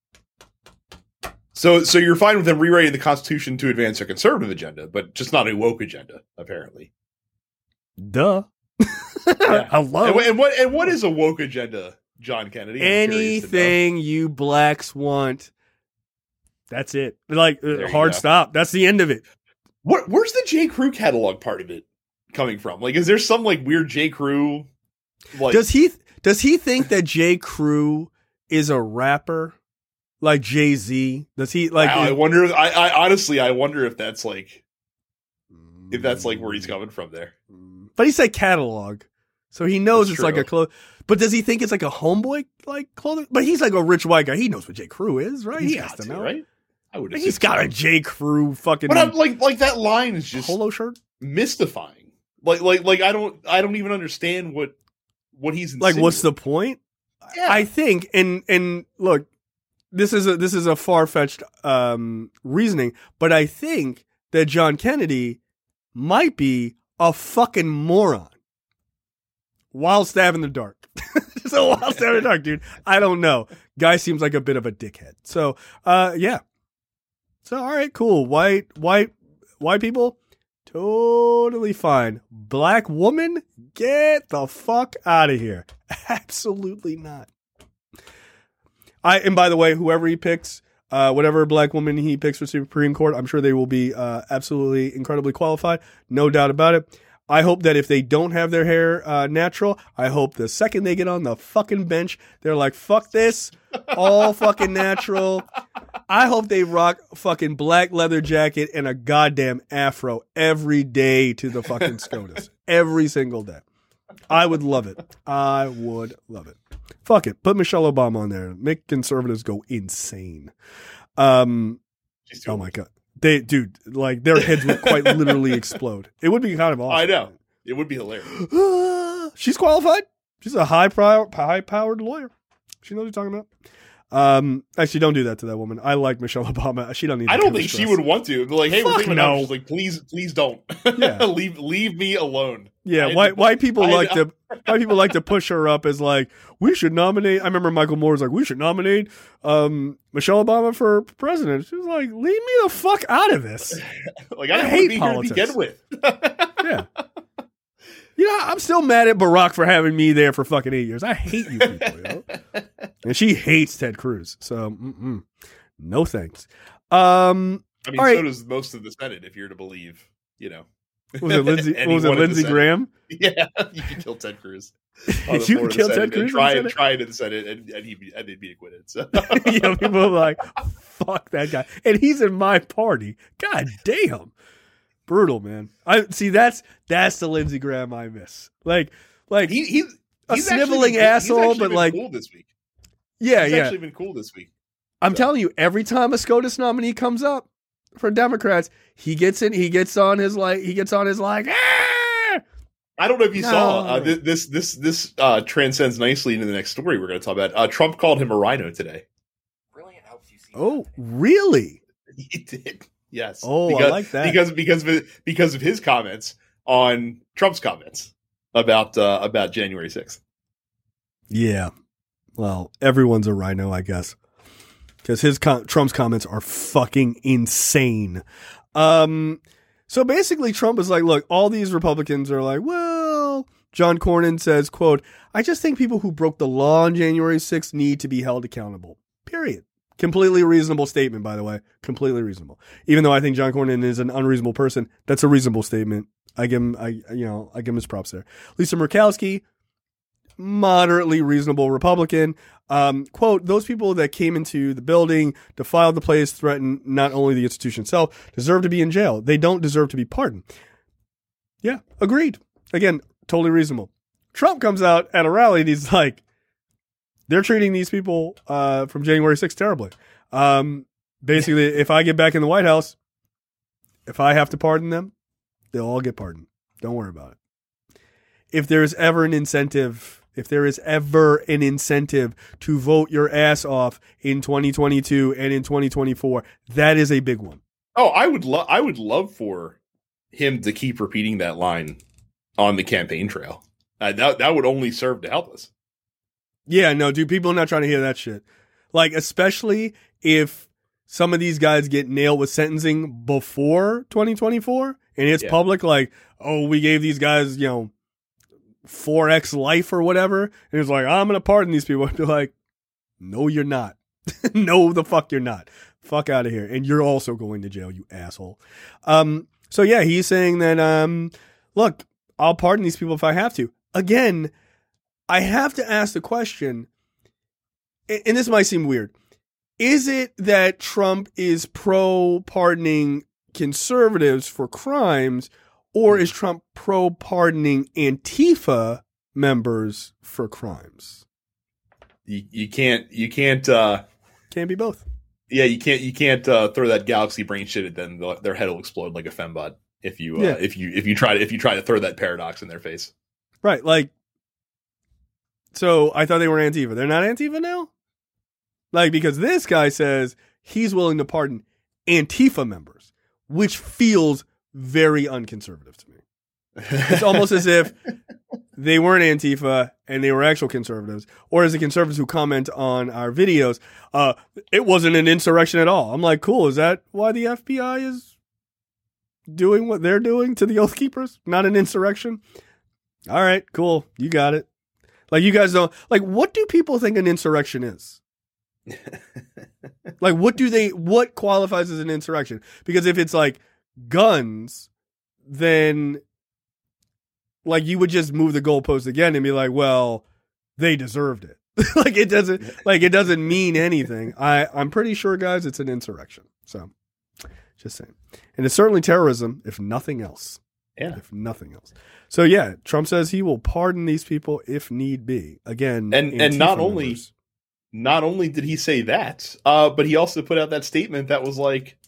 So, so you're fine with them rewriting the Constitution to advance a conservative agenda, but just not a woke agenda, apparently. Duh. Hello. And, wh- and what and what is a woke agenda, John Kennedy? I'm curious to know. Anything you blacks want. That's it. Like, uh, There you hard go. stop. That's the end of it. What, where's the J. Crew catalog part of it coming from? Like, is there some like weird J. Crew? Like, Does he does he think that J. Crew is a rapper like Jay-Z? Does he like wow, I is- wonder. I, I honestly, I wonder if that's like if that's like where he's coming from there. But he said catalog. So he knows That's it's like true. a clothes. But does he think it's like a homeboy like clothing? But he's like a rich white guy. He knows what J. Crew is, right? He's he has got to to, know. right? I would. He's assume got so. a J. Crew fucking But I'm like, like that line is just polo shirt. mystifying. Like, like, like I don't, I don't even understand what, what he's Like, what's the insinuating. point? Yeah. I think, and and look, this is a this is a far fetched um, reasoning, but I think that John Kennedy might be a fucking moron. Wild stab in the dark. Just a wild stab in the dark, dude. I don't know. Guy seems like a bit of a dickhead. So, uh, yeah. So, all right, cool. White, white, white people, totally fine. Black woman, get the fuck out of here. Absolutely not. I and by the way, whoever he picks, uh, whatever black woman he picks for Supreme Court, I'm sure they will be uh, absolutely incredibly qualified, no doubt about it. I hope that if they don't have their hair uh, natural, I hope the second they get on the fucking bench, they're like, fuck this, all fucking natural. I hope they rock a fucking black leather jacket and a goddamn afro every day to the fucking SCOTUS. Every single day. I would love it. I would love it. Fuck it. Put Michelle Obama on there. Make conservatives go insane. Um, She's too oh my God. They, dude, like their heads would quite literally explode. It would be kind of awesome. I know. It would be hilarious. She's qualified. She's a high prior, high powered lawyer. She knows what you're talking about. Um, actually, don't do that to that woman. I like Michelle Obama. She don't need. I that don't kind of think she stress. would want to. Be like, hey, we're Fuck thinking about no. it. She's like, please, please don't. Yeah. leave, leave me alone. Yeah, I- white white people I- like to white people like to push her up as like we should nominate. I remember Michael Moore was like we should nominate um, Michelle Obama for president. She was like, leave me the fuck out of this. Like, I, I don't hate want to be here to politics. begin with. Yeah. You know, I'm still mad at Barack for having me there for fucking eight years. I hate you people, yo. And she hates Ted Cruz. So, mm-mm. no thanks. Um, I mean, All right. so does most of the Senate, if you're to believe, you know. what was it Lindsey? What was it anyone in the Lindsey Senate. Graham? Yeah, you can kill Ted Cruz. on the You floor can of the kill Senate Ted Cruz in and the try and Senate? try it in the Senate, and, and he'd be, and they'd be acquitted. So You know, people are like, fuck that guy. And he's in my party. God damn. Brutal, man. I see that's that's the Lindsey Graham I miss. Like like he, he A he's actually sniveling been- asshole, he's actually but been like- cool this week. yeah, He's yeah. actually been cool this week. I'm so. telling you, every time a SCOTUS nominee comes up for Democrats, he gets in, he gets on his like he gets on his like ah! I don't know if you No. saw uh, this. This this this uh, transcends nicely into the next story we're going to talk about. Uh, Trump called him a rhino today. Brilliant helps you see. Oh, really? He did. Yes. Oh, I because, like that. because because of it- because of his comments on Trump's comments about uh, about January sixth. Yeah. Well, everyone's a rhino, I guess. Because his com- Trump's comments are fucking insane. Um, so basically, Trump is like, look, all these Republicans are like, well, John Cornyn says, quote, I just think people who broke the law on January sixth need to be held accountable. Period. Completely reasonable statement, by the way. Completely reasonable. Even though I think John Cornyn is an unreasonable person, that's a reasonable statement. I give him, I you know, I give him his props there. Lisa Murkowski, moderately reasonable Republican. Um, quote, those people that came into the building, defiled the place, threatened not only the institution itself, deserve to be in jail. They don't deserve to be pardoned. Yeah, agreed. Again, totally reasonable. Trump comes out at a rally and he's like, they're treating these people uh, from January sixth terribly. Um, basically, if I get back in the White House, if I have to pardon them, they'll all get pardoned. Don't worry about it. If there's ever an incentive, if there is ever an incentive to vote your ass off in twenty twenty-two and in twenty twenty-four, that is a big one. Oh, I would love, I would love for him to keep repeating that line on the campaign trail. Uh, that that would only serve to help us. Yeah, no, dude, people are not trying to hear that shit. Like, especially if some of these guys get nailed with sentencing before twenty twenty-four and it's Yeah. public, like, oh, we gave these guys, you know, four X life or whatever. And it's like, I'm going to pardon these people. I'd be like, no, you're not. No, the fuck you're not. Fuck out of here. And you're also going to jail, you asshole. Um, so yeah, he's saying that, um, look, I'll pardon these people if I have to. Again, I have to ask the question, and this might seem weird. Is it that Trump is pro-pardoning conservatives for crimes, or is Trump pro-pardoning Antifa members for crimes? You, you can't, you can't, uh, Can't be both. yeah, you can't, you can't uh, throw that galaxy brain shit at them. They'll- Their head will explode like a fembot if you, uh, Yeah. if you, if you try to, if you try to throw that paradox in their face. Right, like, so I thought they were Antifa. They're not Antifa now? Like, because this guy says he's willing to pardon Antifa members, which feels very unconservative to me. It's almost as if they weren't Antifa and they were actual conservatives, or as the conservatives who comment on our videos, uh, it wasn't an insurrection at all. I'm like, cool, is that why the F B I is doing what they're doing to the Oath Keepers? Not an insurrection? All right, cool. You got it. Like, you guys don't, like, what do people think an insurrection is? Like, what do they, what qualifies as an insurrection? Because if it's like guns, then like you would just move the goalpost again and be like, well, they deserved it. Like, it doesn't, like, it doesn't mean anything. I, I'm pretty sure, guys, it's an insurrection. So, just saying. And it's certainly terrorism, if nothing else. Yeah. If nothing else. So, yeah, Trump says he will pardon these people if need be. Again, And- and Antifa not only- members. Not only did he say that, uh, but he also put out that statement that was like,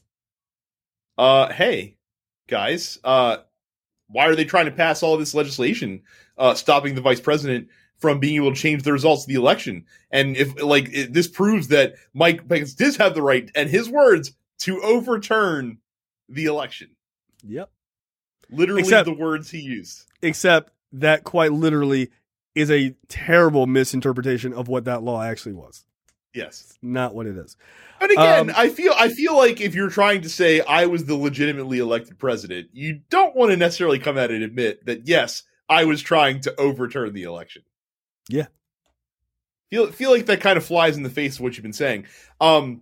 uh, hey, guys, uh, why are they trying to pass all this legislation uh, stopping the vice president from being able to change the results of the election? And if, like, it, this proves that Mike Pence does have the right, and his words, to overturn the election. Yep. Literally Except- the words he used. Except that quite literally is a terrible misinterpretation of what that law actually was. Yes. Not what it is. But again, Um, I feel I feel like if you're trying to say I was the legitimately elected president, you don't want to necessarily come out and admit that, yes, I was trying to overturn the election. Yeah. Feel feel like that kind of flies in the face of what you've been saying. Um,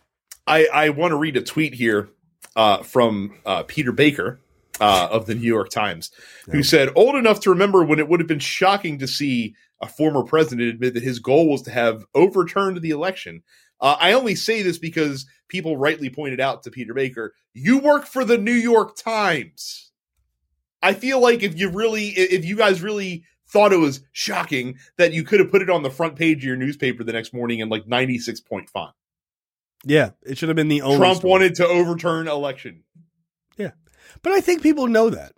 I I want to read a tweet here uh, from uh, Peter Baker uh, of the New York Times, who Yeah. said, "Old enough to remember when it would have been shocking to see a former president admit that his goal was to have overturned the election. Uh, I only say this because people rightly pointed out to Peter Baker, you work for the New York Times. I feel like if you really, if you guys really thought it was shocking, that you could have put it on the front page of your newspaper the next morning in like ninety-six point font. Yeah. It should have been the only Trump story. wanted to overturn election. But I think people know that.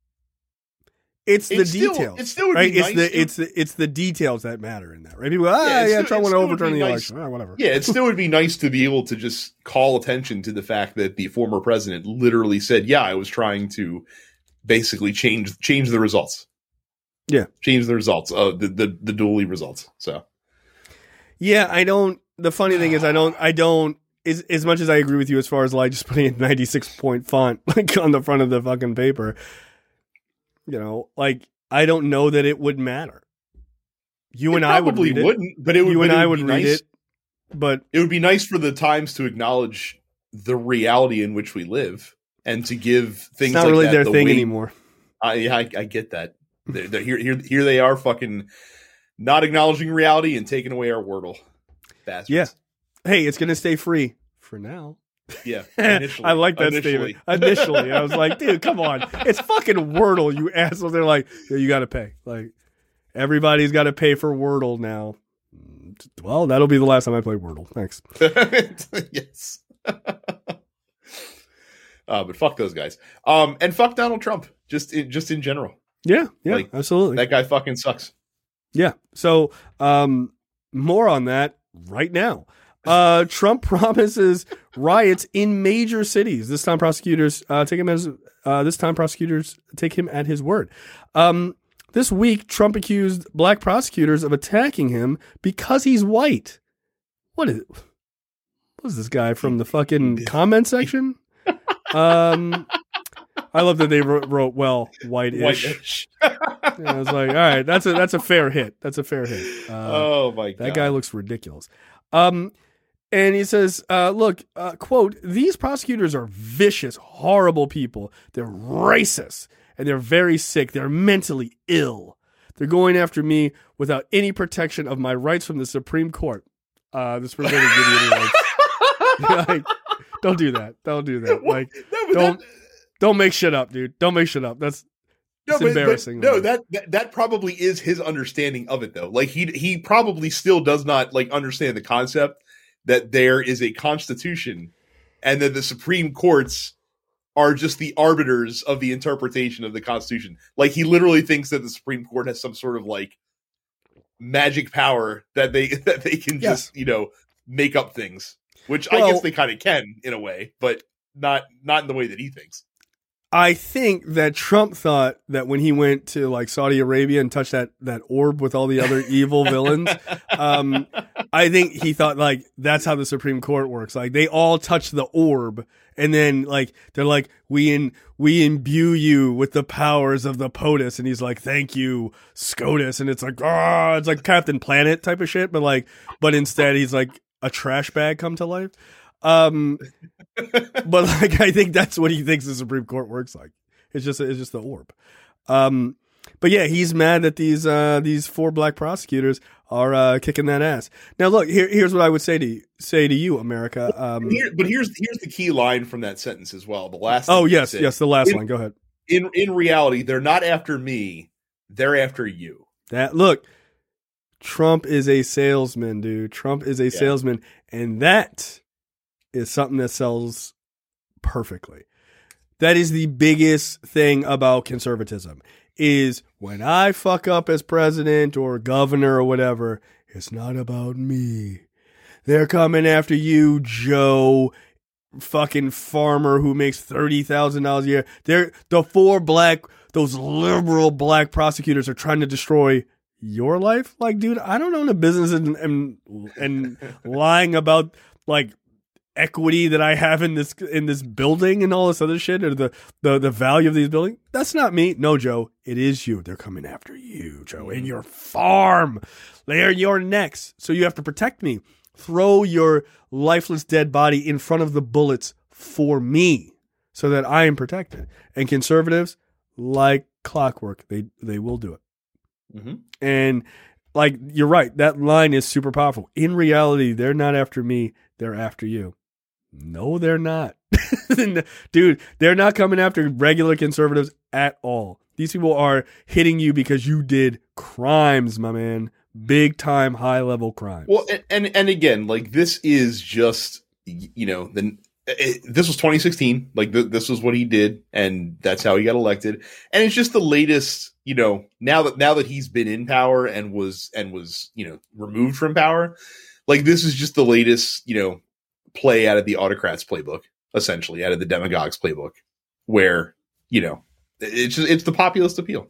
It's the It's still- details. it still would right? be it's nice the to- it's the it's the details that matter in that, right? People go, ah, Yeah, yeah, it's still- Trump it want to still would overturn be the nice- election. Ah, whatever. Yeah, it still would be nice to be able to just call attention to the fact that the former president literally said, yeah, I was trying to basically change change the results. Yeah. Change the results, uh, the, the, the duly results. So, Yeah, I don't. The funny thing is, I don't. I don't. As, as much as I agree with you as far as like just putting a ninety-six point font like on the front of the fucking paper, you know, like I don't know that it would matter. You it and I would probably read it. wouldn't, but it would, You but and it I would would be read nice, it, but It would be nice for the Times to acknowledge the reality in which we live and to give things it's not like really that their the thing weight- anymore. I, I, I get that. They're, they're, here, here, here they are fucking not acknowledging reality and taking away our Wordle. Bastards. Yeah. Hey, it's going to stay free for now. Yeah. Initially. I like that Initially. statement. Initially. I was like, dude, come on. It's fucking Wordle, you asshole. They're like, yeah, you got to pay. Like, everybody's got to pay for Wordle now. Well, that'll be the last time I play Wordle. Thanks. Yes. uh, but fuck those guys. Um, and fuck Donald Trump. Just in, just in general. Yeah. Yeah. Like, absolutely. That guy fucking sucks. Yeah. So, um, more on that right now. Uh, Trump promises riots in major cities. This time, prosecutors uh, take him as uh, this time prosecutors take him at his word. Um, this week, Trump accused black prosecutors of attacking him because he's white. What is? What is this guy from the fucking comment section? Um, I love that they wrote, wrote well, white-ish. White-ish. Yeah, I was like, all right, that's a that's a fair hit. That's a fair hit. Uh, oh my god, that guy looks ridiculous. Um, and he says, uh, "Look, uh, quote: These prosecutors are vicious, horrible people. They're racist and they're very sick. They're mentally ill. They're going after me without any protection of my rights from the Supreme Court. Uh, the Supreme Court doesn't give you any rights. Like, don't do that. Don't do that. Like, no, don't." That, Don't make shit up, dude. Don't make shit up. That's, that's no, but, embarrassing. But, no, that, that that probably is his understanding of it, though. Like he he probably still does not like understand the concept that there is a constitution, and that the Supreme Courts are just the arbiters of the interpretation of the Constitution. Like he literally thinks that the Supreme Court has some sort of like magic power that they that they can Yes. just you know make up things, which Well, I guess they kind of can in a way, but not not in the way that he thinks. I think that Trump thought that when he went to like Saudi Arabia and touched that, that orb with all the other evil villains, um, I think he thought like that's how the Supreme Court works. Like they all touch the orb, and then like they're like we in we imbue you with the powers of the POTUS, and he's like, thank you, SCOTUS, and it's like ah, it's like Captain Planet type of shit, but like but instead he's like a trash bag come to life. Um, but like, I think that's what he thinks the Supreme Court works like. It's just, it's just the orb. Um, but yeah, he's mad that these, uh, these four black prosecutors are, uh, kicking that ass. Now, look, here, here's what I would say to you, say to you, America. Um, Here, but here's, here's the key line from that sentence as well. The last, oh thing yes, said, yes. The last in, line. Go ahead. In, in reality, they're not after me. They're after you. That look, Trump is a salesman, dude. Trump is a Yeah. salesman. And that is something that sells perfectly. That is the biggest thing about conservatism is when I fuck up as president or governor or whatever, it's not about me. They're coming after you, Joe, fucking farmer who makes thirty thousand dollars a year. They're the four black, those liberal black prosecutors are trying to destroy your life. Like, dude, I don't own a business and, and, and lying about like equity that I have in this in this building and all this other shit, or the, the the value of these buildings. That's not me. No, Joe, it is you. They're coming after you, Joe, in your farm. They're your necks. So you have to protect me. Throw your lifeless dead body in front of the bullets for me so that I am protected. And conservatives, like clockwork, they they will do it. Mm-hmm. And like, you're right. That line is super powerful. In reality, they're not after me. They're after you. No, they're not. Dude, they're not coming after regular conservatives at all. These people are hitting you because you did crimes, my man. Big time, high level crimes. Well, and, and and again, like this is just you know the it, this was twenty sixteen. Like th- this was what he did, and that's how he got elected. And it's just the latest. You know, now that now that he's been in power and was and was you know removed from power, like this is just the latest. You know. Play out of the autocrats playbook, essentially out of the demagogues playbook, where you know it's just, it's the populist appeal.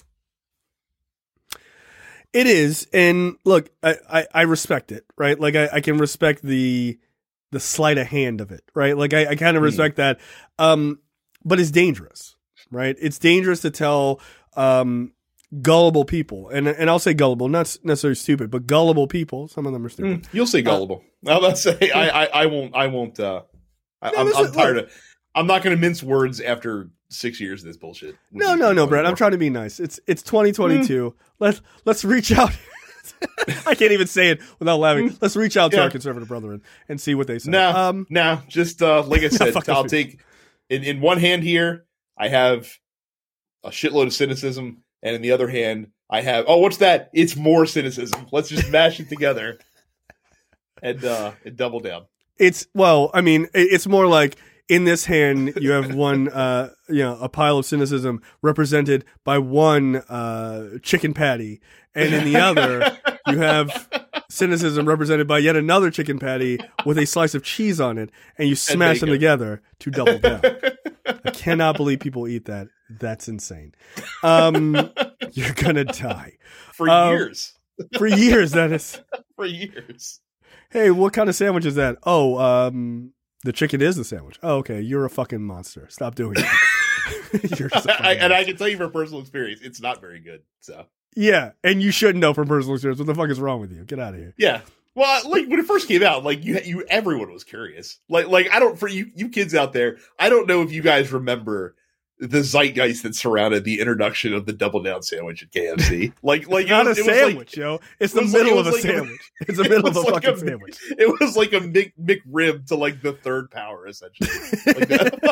It is, and look, I, I, I respect it, right? Like I, I can respect the the sleight of hand of it, right? Like I, I kind of respect mm. that, um, but it's dangerous, right? It's dangerous to tell um, gullible people, and and I'll say gullible, not necessarily stupid, but gullible people. Some of them are stupid. Mm, you'll say gullible. Uh, I'll say I, I I won't I won't. Uh, I, no, I'm, I'm tired look, of. I'm not going to mince words after six years of this bullshit. No, no, no, Brad. I'm trying to be nice. It's it's twenty twenty-two. Mm. Let's let's reach out. I can't even say it without laughing. Let's reach out to Yeah. our conservative brethren and see what they say. No, Um, no, just uh, like I said, fuck I'll this take in, in one hand here, I have a shitload of cynicism, and in the other hand, I have oh, what's that? It's more cynicism. Let's just mash it together and uh, and double down. It's well, I mean, it- it's more like in this hand you have one, uh, you know, a pile of cynicism represented by one uh, chicken patty, and in the other you have cynicism represented by yet another chicken patty with a slice of cheese on it, and you smash them bacon. together to double down. I cannot believe people eat that. That's insane. Um, you're gonna die For Um, years. for years. That is. For years. Hey, what kind of sandwich is that? Oh, um, the chicken is the sandwich. Oh, okay. You're a fucking monster. Stop doing it. You're just a fucking I, and I monster. can tell you from personal experience, it's not very good. So Yeah, and you shouldn't know from personal experience. What the fuck is wrong with you? Get out of here. yeah. Well, like when it first came out, like you, you, everyone was curious. Like, like I don't for you, you kids out there. I don't know if you guys remember the zeitgeist that surrounded the introduction of the double down sandwich at K F C. Like, like It's not it was, a it was sandwich, like, yo. It's it the was like- middle it of a was like a- sandwich. It's the it middle of a was like fucking a- sandwich. It was like a Mc, McRib to like the third power, essentially. Like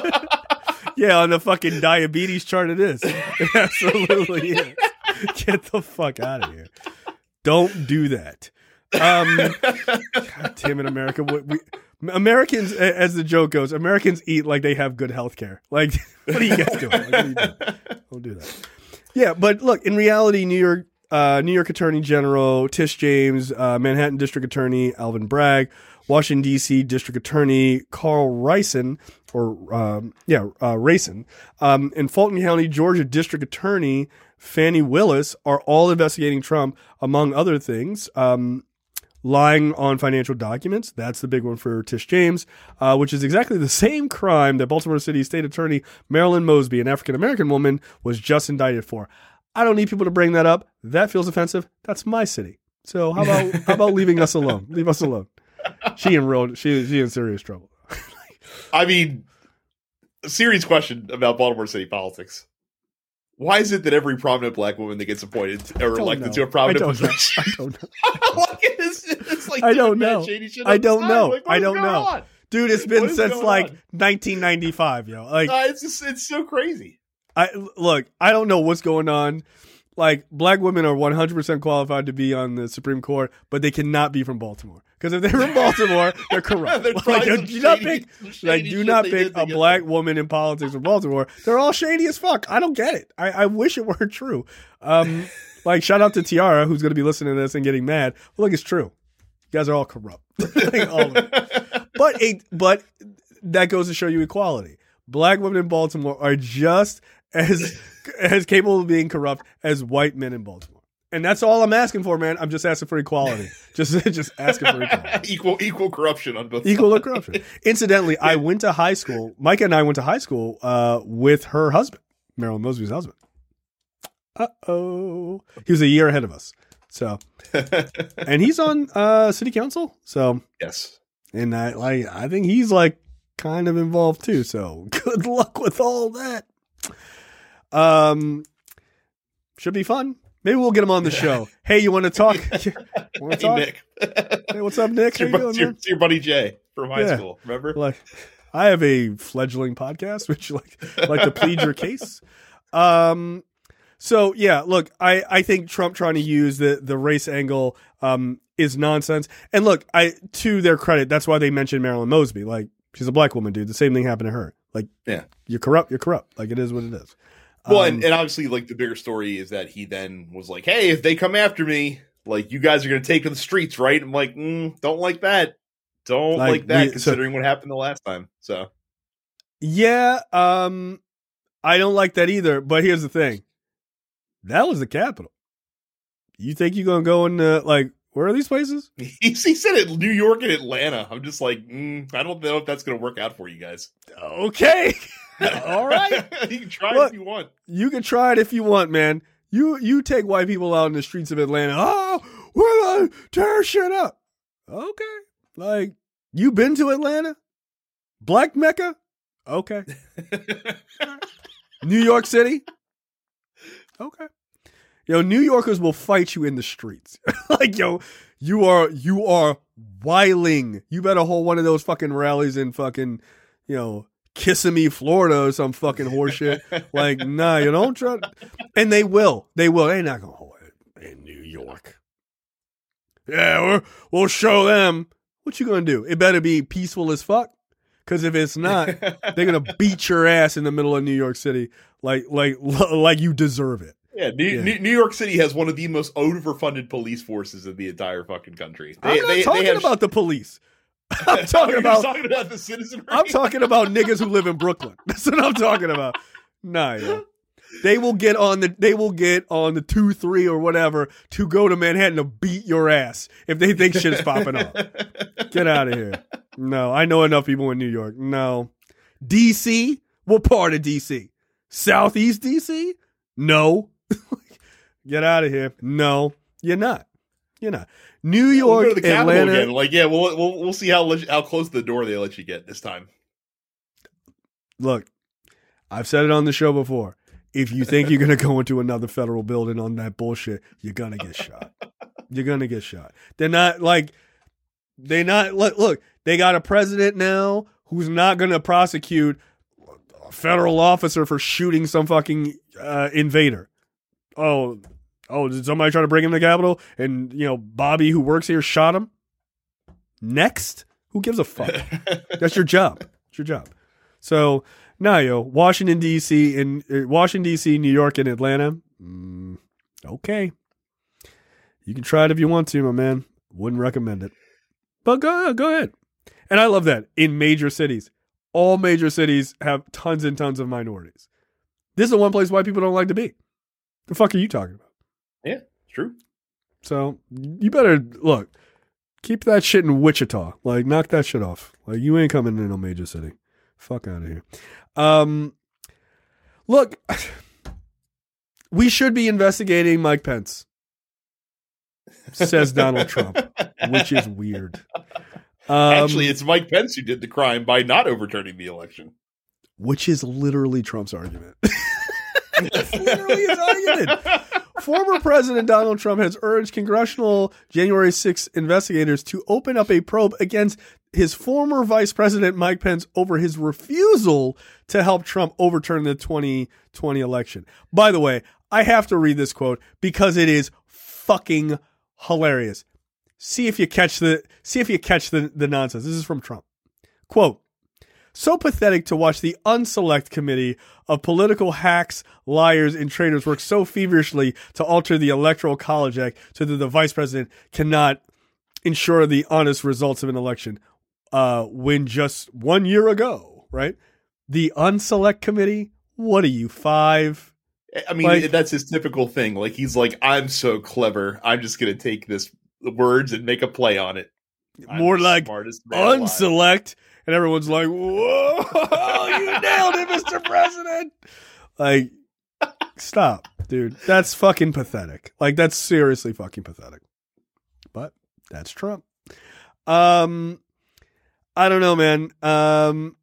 that. Yeah, on the fucking diabetes chart, it is. It absolutely is. Get the fuck out of here. Don't do that. Um, God damn it, America. What we, Americans, a- as the joke goes, Americans eat like they have good health care. Like, what are you guys doing? Like, what are you doing? Don't do that. Yeah, but look, in reality, New York, uh, New York Attorney General Tish James, uh, Manhattan District Attorney Alvin Bragg, Washington D C District Attorney Carl Ricin, or um, yeah, uh, Racin, um, and Fulton County, Georgia District Attorney Fannie Willis are all investigating Trump, among other things. Um, lying on financial documents. That's the big one for Tish James, uh, which is exactly the same crime that Baltimore City State Attorney Marilyn Mosby, an African-American woman, was just indicted for. I don't need people to bring that up. That feels offensive. That's my city. So how about how about leaving us alone? Leave us alone. She in real she she in serious trouble. I mean, a serious question about Baltimore City politics. Why is it that every prominent black woman that gets appointed or don't elected know. to a prominent I don't know. position? I don't know. Like, it's, it's like I don't Matt know. Shady shit I on the don't side. know. Like, what I is don't going know. on? Dude, it's been What is since going like on? nineteen ninety-five, yo. Like Uh, it's just, it's so crazy. I look, I don't know what's going on. Like, black women are one hundred percent qualified to be on the Supreme Court, but they cannot be from Baltimore. Because if they're from Baltimore, they're corrupt. There's Like, probably some do not shady- pick, some like, shady do shit not they pick did to a get black there. woman in politics from Baltimore. They're all shady as fuck. I don't get it. I, I wish it were true. Um, like, shout out to Tiara, who's going to be listening to this and getting mad. But look, it's true. You guys are all corrupt. Like, all of it. But it, but that goes to show you equality. Black women in Baltimore are just as as capable of being corrupt as white men in Baltimore. And that's all I'm asking for, man. I'm just asking for equality. Just just asking for equality. equal equal corruption on both Equal sides. corruption. Incidentally, I went to high school. Micah and I went to high school uh, with her husband, Marilyn Mosby's husband. Uh oh, he was a year ahead of us. So, and he's on uh, city council. So, Yes. and I like I think he's like kind of involved too. So, good luck with all that. Um, should be fun. Maybe we'll get him on the show. Hey, you want to talk? Want to Hey, talk? Nick. Hey, what's up, Nick? It's How your, you bu- doing, it's your, man? it's your buddy Jay from high Yeah. school. Remember? Like, I have a fledgling podcast, which like like to plead your case. Um, so yeah, look, I, I think Trump trying to use the the race angle um is nonsense. And look, I to their credit, that's why they mentioned Marilyn Mosby. Like, she's a black woman, dude. The same thing happened to her. Like, Yeah. you're corrupt. You're corrupt. Like, it is what it is. Well, Um, and, and obviously, like, the bigger story is that he then was like, hey, if they come after me, like, you guys are going to take to the streets, right? I'm like, mm, don't like that. Don't Like, like, that, we- so- considering what happened the last time. So, yeah, um, I don't like that either. But here's the thing: that was the Capitol. You think you're gonna go into like where are these places? he, he said it New York and Atlanta. I'm just like, mm, I don't know if that's going to work out for you guys. Okay, all right. You can try Look, if you want. You can try it if you want, man. You you take white people out in the streets of Atlanta. Oh, we're gonna tear shit up. Okay, like you been to Atlanta, Black Mecca? Okay, New York City. Okay. Yo, New Yorkers will fight you in the streets. Like, yo, you are you are wiling. You better hold one of those fucking rallies in fucking, you know, Kissimmee, Florida or some fucking horseshit. Like, nah, you don't try. And they will. They will. They're not going to hold it in New York. Yeah, we're, we'll show them. What you going to do? It better be peaceful as fuck. Because if it's not, they're going to beat your ass in the middle of New York City like like like you deserve it. Yeah, New, Yeah. New York City has one of the most overfunded police forces in the entire fucking country. They, I'm not they, talking they have, about the police. I'm talking You're about talking about the citizenry. I'm talking about niggas who live in Brooklyn. That's what I'm talking about. Nah, yo. They will get on the they will get on the two three or whatever to go to Manhattan to beat your ass if they think shit is popping off. Get out of here. No, I know enough people in New York. No. D C? What part of D C? Southeast D C? No. Get out of here. No, you're not. You're not. New We'll York, go to the Capitol Atlanta. again. Like, yeah, we'll we'll we'll see how leg- how close to the door they let you get this time. Look, I've said it on the show before. If you think you're going to go into another federal building on that bullshit, you're going to get shot. You're going to get shot. They're not like, they're not, look, look, they got a president now who's not going to prosecute a federal officer for shooting some fucking uh, invader. Oh, oh, did somebody try to bring him to the Capitol? And, you know, Bobby, who works here, shot him? Next? Who gives a fuck? That's your job. It's your job. So, nah, yo, Washington, D C, and uh, Washington, D C, New York, and Atlanta. Mm, okay. You can try it if you want to, my man. Wouldn't recommend it. But go, go ahead. And I love that. In major cities, all major cities have tons and tons of minorities. This is the one place white people don't like to be. The fuck are you talking about? Yeah, true. So you better, look, keep that shit in Wichita. Like, knock that shit off. Like, you ain't coming in no major city. Fuck out of here. Um, look, we should be investigating Mike Pence, says Donald Trump, which is weird. Um, Actually, it's Mike Pence who did the crime by not overturning the election. which is literally Trump's argument. That's literally his argument. Former President Donald Trump has urged congressional January sixth investigators to open up a probe against his former Vice President Mike Pence over his refusal to help Trump overturn the twenty twenty election. By the way, I have to read this quote because it is fucking hilarious. See if you catch the see if you catch the, the nonsense. This is from Trump. Quote, "So pathetic to watch the unselect committee of political hacks, liars, and traitors work so feverishly to alter the Electoral College Act so that the vice president cannot ensure the honest results of an election. Uh, when just one year ago, right? The unselect committee, what are you, five? I mean, Like- that's his typical thing. Like, he's like, I'm so clever. I'm just going to take this words and make a play on it. I'm More the like smartest man alive." unselect. And everyone's like, whoa, you nailed it, Mister President. Like, stop, dude. That's fucking pathetic. Like, that's seriously fucking pathetic. But that's Trump. Um, I don't know, man. Um,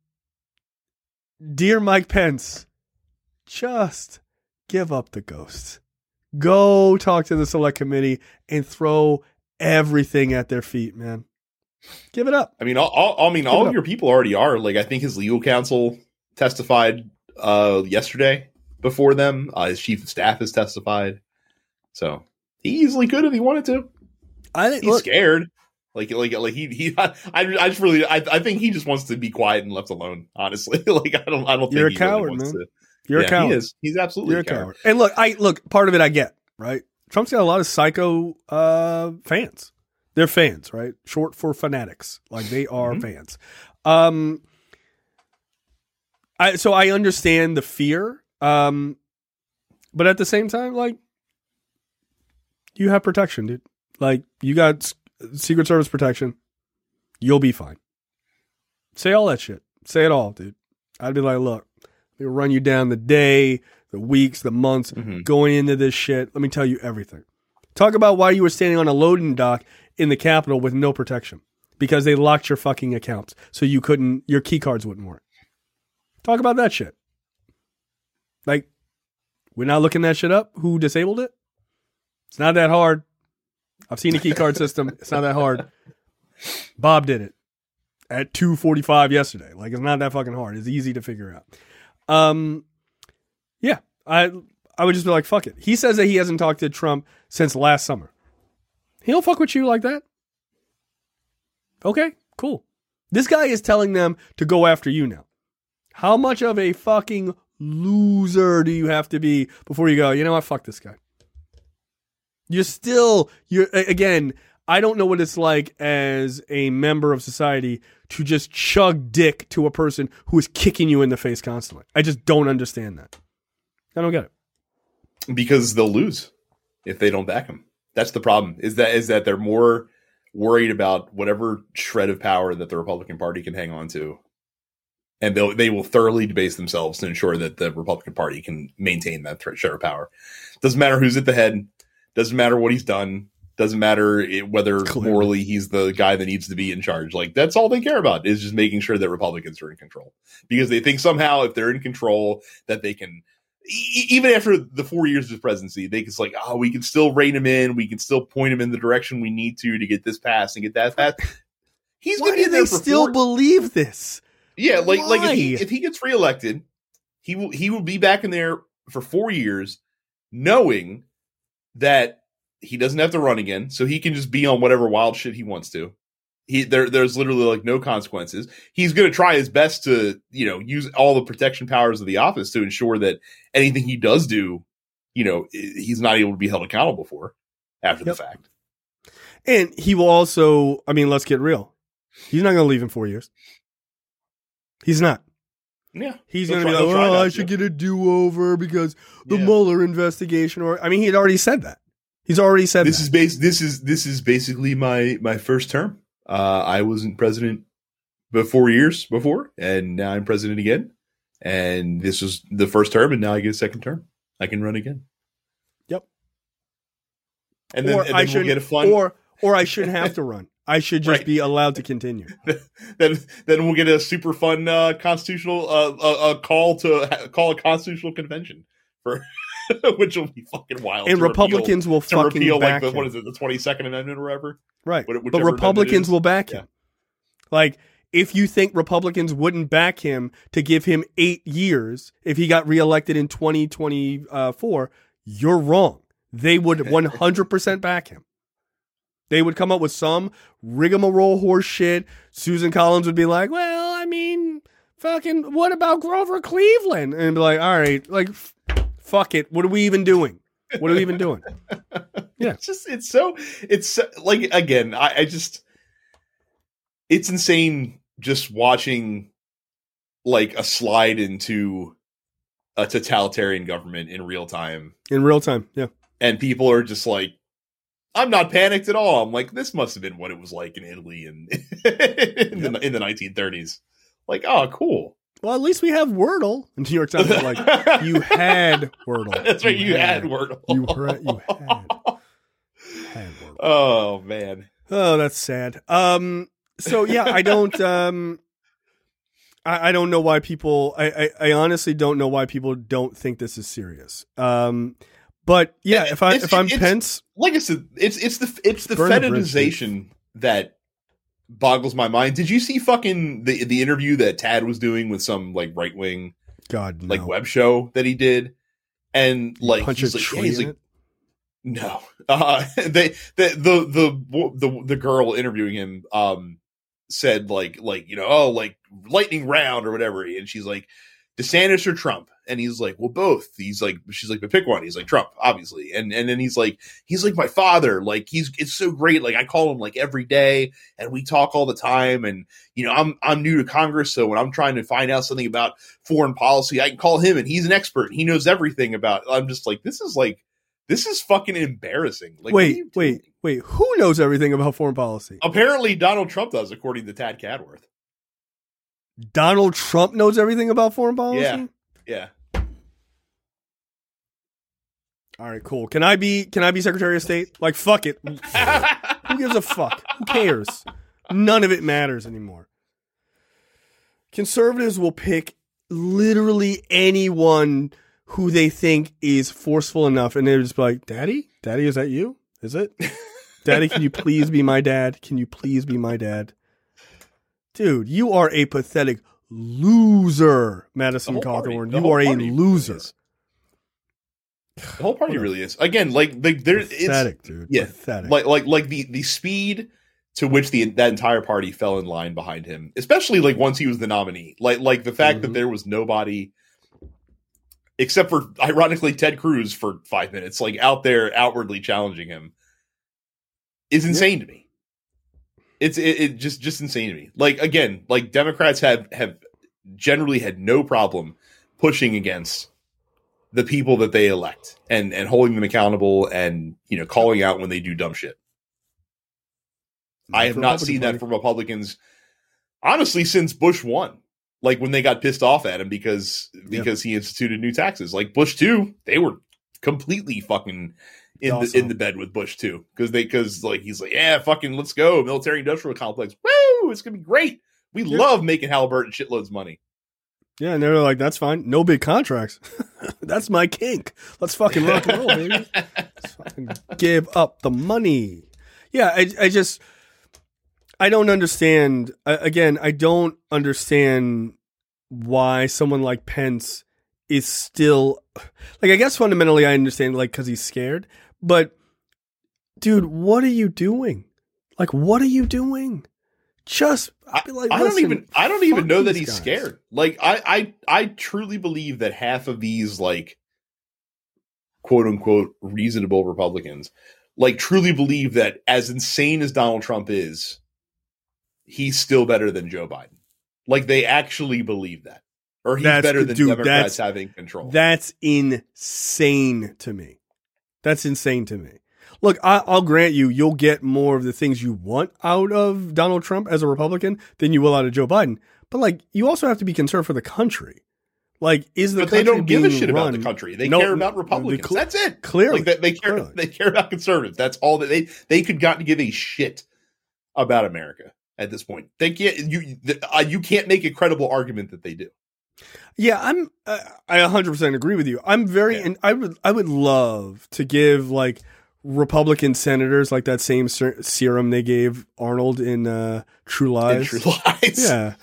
dear Mike Pence, just give up the ghost. Go talk to the select committee and throw everything at their feet, man. Give it up. I mean, all, all, I mean, Give all it of up. your people already are. Like, I think his legal counsel testified uh, yesterday before them. Uh, his chief of staff has testified. So he easily could if he wanted to. I think He's look, scared. Like, like, like he, he. I, I just really, I, I think he just wants to be quiet and left alone. Honestly, like, I don't, I don't think You're a he coward, really wants man. to. you're Yeah, a coward. He is. He's absolutely You're a coward. And look, I look, part of it I get, right? Trump's got a lot of psycho uh, fans. They're fans, right? Short for fanatics. Like, they are Mhm. fans. Um, I so I understand the fear, um, but at the same time, like, you have protection, dude. Like, you got s- Secret Service protection. You'll be fine. Say all that shit. Say it all, dude. I'd be like, look, they'll run you down the day, the weeks, the months Mhm. going into this shit. Let me tell you everything. Talk about why you were standing on a loading dock in the Capitol with no protection because they locked your fucking accounts so you couldn't, your key cards wouldn't work. Talk about that shit. Like, we're not looking that shit up. Who disabled it? It's not that hard. I've seen the key card system. It's not that hard. Bob did it at two forty-five yesterday. Like, it's not that fucking hard. It's easy to figure out. Um, yeah, I I would just be like, fuck it. He says that he hasn't talked to Trump since last summer. He don't fuck with you like that? Okay, cool. This guy is telling them to go after you now. How much of a fucking loser do you have to be before you go, you know what, fuck this guy? You're still, you're again, I don't know what it's like as a member of society to just chug dick to a person who is kicking you in the face constantly. I just don't understand that. I don't get it. Because they'll lose if they don't back him. That's the problem, is that is that they're more worried about whatever shred of power that the Republican Party can hang on to. And they'll, they will thoroughly debase themselves to ensure that the Republican Party can maintain that share of power. Doesn't matter who's at the head. Doesn't matter what he's done. Doesn't matter it, whether Clearly. morally he's the guy that needs to be in charge. Like, that's all they care about, is just making sure that Republicans are in control. Because they think somehow if they're in control that they can, e- even after the four years of his presidency, they can like, oh, we can still rein him in. We can still point him in the direction we need to to get this passed and get that passed. He's Why going to do they still four- believe this? Yeah, like Why? like if he, if he gets reelected, he will he will be back in there for four years, knowing that he doesn't have to run again, so he can just be on whatever wild shit he wants to. He there there's literally like no consequences. He's going to try his best to, you know, use all the protection powers of the office to ensure that anything he does do, you know, he's not able to be held accountable for after yep. the fact. And he will also, I mean, let's get real. He's not going to leave in four years. He's not. Yeah. He's going to be like, oh, I should get a do-over because the yeah. Mueller investigation. Or I mean, he had already said that. He's already said this that. is base. This is this is basically my my first term. Uh, I wasn't president for four years before, and now I'm president again. And this was the first term, and now I get a second term. I can run again. Yep. And then, or and then I we'll should get a fun. Or or I shouldn't have to run. I should just right. be allowed to continue. then, then we'll get a super fun uh, constitutional uh, a, a call to ha- call a constitutional convention for, which will be fucking wild. And Republicans repeal, will to fucking repeal back like the, him. What is it, the twenty-second Amendment or whatever? Right, what, but Republicans will back him. Yeah. Like, if you think Republicans wouldn't back him to give him eight years if he got reelected in twenty twenty-four, you're wrong. They would one hundred percent back him. They would come up with some rigmarole horse shit. Susan Collins would be like, well, I mean, fucking, what about Grover Cleveland? And be like, all right, like, f- fuck it. What are we even doing? What are we even doing? Yeah. It's just, it's so, it's so, like, again, I, I just, it's insane just watching, like, a slide into a totalitarian government in real time. In real time, yeah. And people are just like, I'm not panicked at all. I'm like, this must have been what it was like in Italy in, in, the, in the nineteen thirties. Like, oh, cool. Well, at least we have Wordle. And New York Times was like, you had Wordle. That's right, you, you had, had Wordle. You, heard, you had, had Wordle. Oh, man. Oh, that's sad. Um. So, yeah, I don't... Um, I, I don't know why people... I, I, I honestly don't know why people don't think this is serious. Um. But yeah, if I it's, if I'm it's, Pence, like I said, it's it's the it's the fetishization that boggles my mind. Did you see fucking the the interview that Tad was doing with some like right wing God no. like web show that he did, and like Punch he's a like, tree yeah, he's in like it? no, uh, they the, the the the the girl interviewing him um said like like you know oh like lightning round or whatever, and she's like, DeSantis or Trump? And he's like, well, both. He's like, she's like, but pick one. He's like, Trump, obviously. And and then he's like, he's like my father. Like, he's, it's so great. Like, I call him like every day and we talk all the time. And, you know, I'm, I'm new to Congress. So when I'm trying to find out something about foreign policy, I can call him and he's an expert. He knows everything about, I'm just like, this is like, this is fucking embarrassing. Like, wait, wait, wait. Who knows everything about foreign policy? Apparently Donald Trump does, according to Tad Cadworth. Donald Trump knows everything about foreign policy? Yeah. Yeah. All right, cool. Can I be can I be Secretary of State? Like, fuck it. Who gives a fuck? Who cares? None of it matters anymore. Conservatives will pick literally anyone who they think is forceful enough, and they're just like, "Daddy, Daddy, is that you? Is it? Daddy, can you please be my dad? Can you please be my dad?" Dude, you are a pathetic loser, Madison Cawthorn. You are a loser. The whole party really is. Again, like the, there, pathetic, it's, dude. Yeah, pathetic. like like like the the speed to which the that entire party fell in line behind him, especially like once he was the nominee. Like like the fact mm-hmm. that there was nobody except for ironically Ted Cruz for five minutes, like out there outwardly challenging him, is insane yeah. to me. It's it, it just just insane to me. Like again, like Democrats have have generally had no problem pushing against the people that they elect and, and holding them accountable and, you know, calling out when they do dumb shit. I have not seen that from Republicans, honestly, since Bush won. Like when they got pissed off at him because because yeah. he instituted new taxes. Like Bush two, they were completely fucking in awesome. the in the bed with Bush two because they because like he's like, yeah, fucking let's go military industrial complex. Woo, it's gonna be great. We yeah. love making Halliburton shitloads of money. Yeah, and they're like, that's fine. No big contracts. That's my kink. Let's fucking rock and roll, baby. Let's fucking give up the money. Yeah, I, I just, I don't understand. I, again, I don't understand why someone like Pence is still, like, I guess fundamentally I understand, like, because he's scared. But, dude, what are you doing? Like, what are you doing? Just like, I, I don't even I don't even know that he's guys. scared. Like I, I I truly believe that half of these like quote unquote reasonable Republicans like truly believe that as insane as Donald Trump is, he's still better than Joe Biden. Like they actually believe that. Or he's that's, better than dude, Democrats having control. That's insane to me. That's insane to me. Look, I, I'll grant you, you'll get more of the things you want out of Donald Trump as a Republican than you will out of Joe Biden. But like, you also have to be concerned for the country. Like, is the but country they don't give a shit run? about the country. They no, care about Republicans. Cl- That's it. Clearly, like they, they care. Clearly. They care about conservatives. That's all that they they could not give a shit about America at this point. They can't. You uh, you can't make a credible argument that they do. Yeah, I'm. Uh, I one hundred percent agree with you. I'm very. Yeah. And I would. I would love to give like. Republican senators like that same ser- serum they gave Arnold in uh, True Lies. In True Lies. Yeah.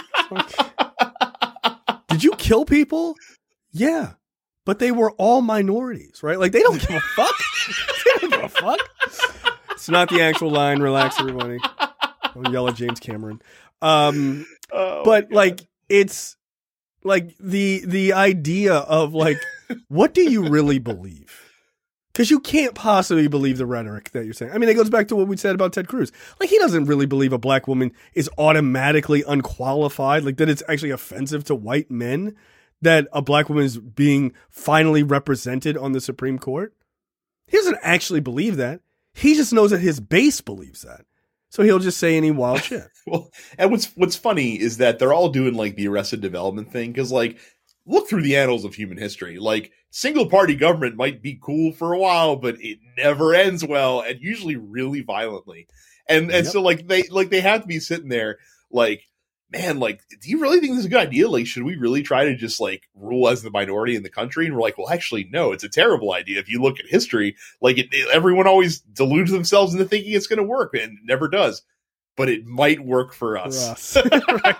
Did you kill people? Yeah. But they were all minorities, right? Like they don't give a fuck. They don't give a fuck. It's not the actual line. Relax, everybody. Don't yell at James Cameron. Um, oh, but like it's like the the idea of like, what do you really believe? Because you can't possibly believe the rhetoric that you're saying. I mean, it goes back to what we said about Ted Cruz. Like, he doesn't really believe a black woman is automatically unqualified, like that it's actually offensive to white men that a black woman is being finally represented on the Supreme Court. He doesn't actually believe that. He just knows that his base believes that. So he'll just say any wild shit. Well, and what's what's funny is that they're all doing like the Arrested Development thing because, like, look through the annals of human history. Like, single party government might be cool for a while, but it never ends well, and usually really violently. And and yep. so like they like they have to be sitting there like, man, like, do you really think this is a good idea? Like, should we really try to just like rule as the minority in the country? And we're like, well, actually, no, it's a terrible idea. If you look at history, like it, it, everyone always deludes themselves into thinking it's going to work, and it never does. But it might work for us. For us. Right.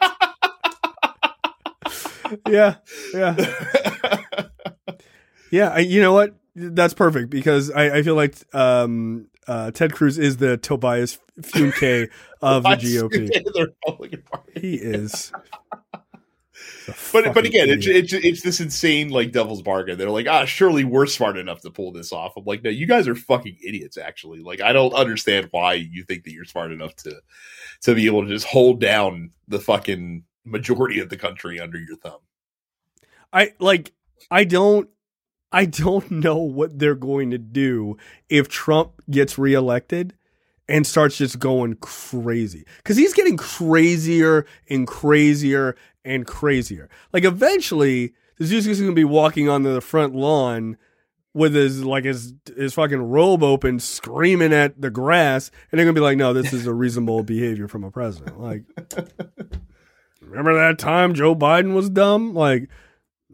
Yeah, yeah, yeah. I, you know what? That's perfect because I, I feel like um, uh, Ted Cruz is the Tobias Funke of the G O P. The Republican Party. He is. But but again, it's, it's it's this insane like devil's bargain. They're like, ah, surely we're smart enough to pull this off. I'm like, no, you guys are fucking idiots. Actually, like, I don't understand why you think that you're smart enough to to be able to just hold down the fucking majority of the country under your thumb. I like I don't I don't know what they're going to do if Trump gets reelected and starts just going crazy. Cuz he's getting crazier and crazier and crazier. Like eventually this dude's just going to be walking on the front lawn with his like his his fucking robe open screaming at the grass, and they're going to be like, "No, this is a reasonable behavior from a president." Like, remember that time Joe Biden was dumb? Like,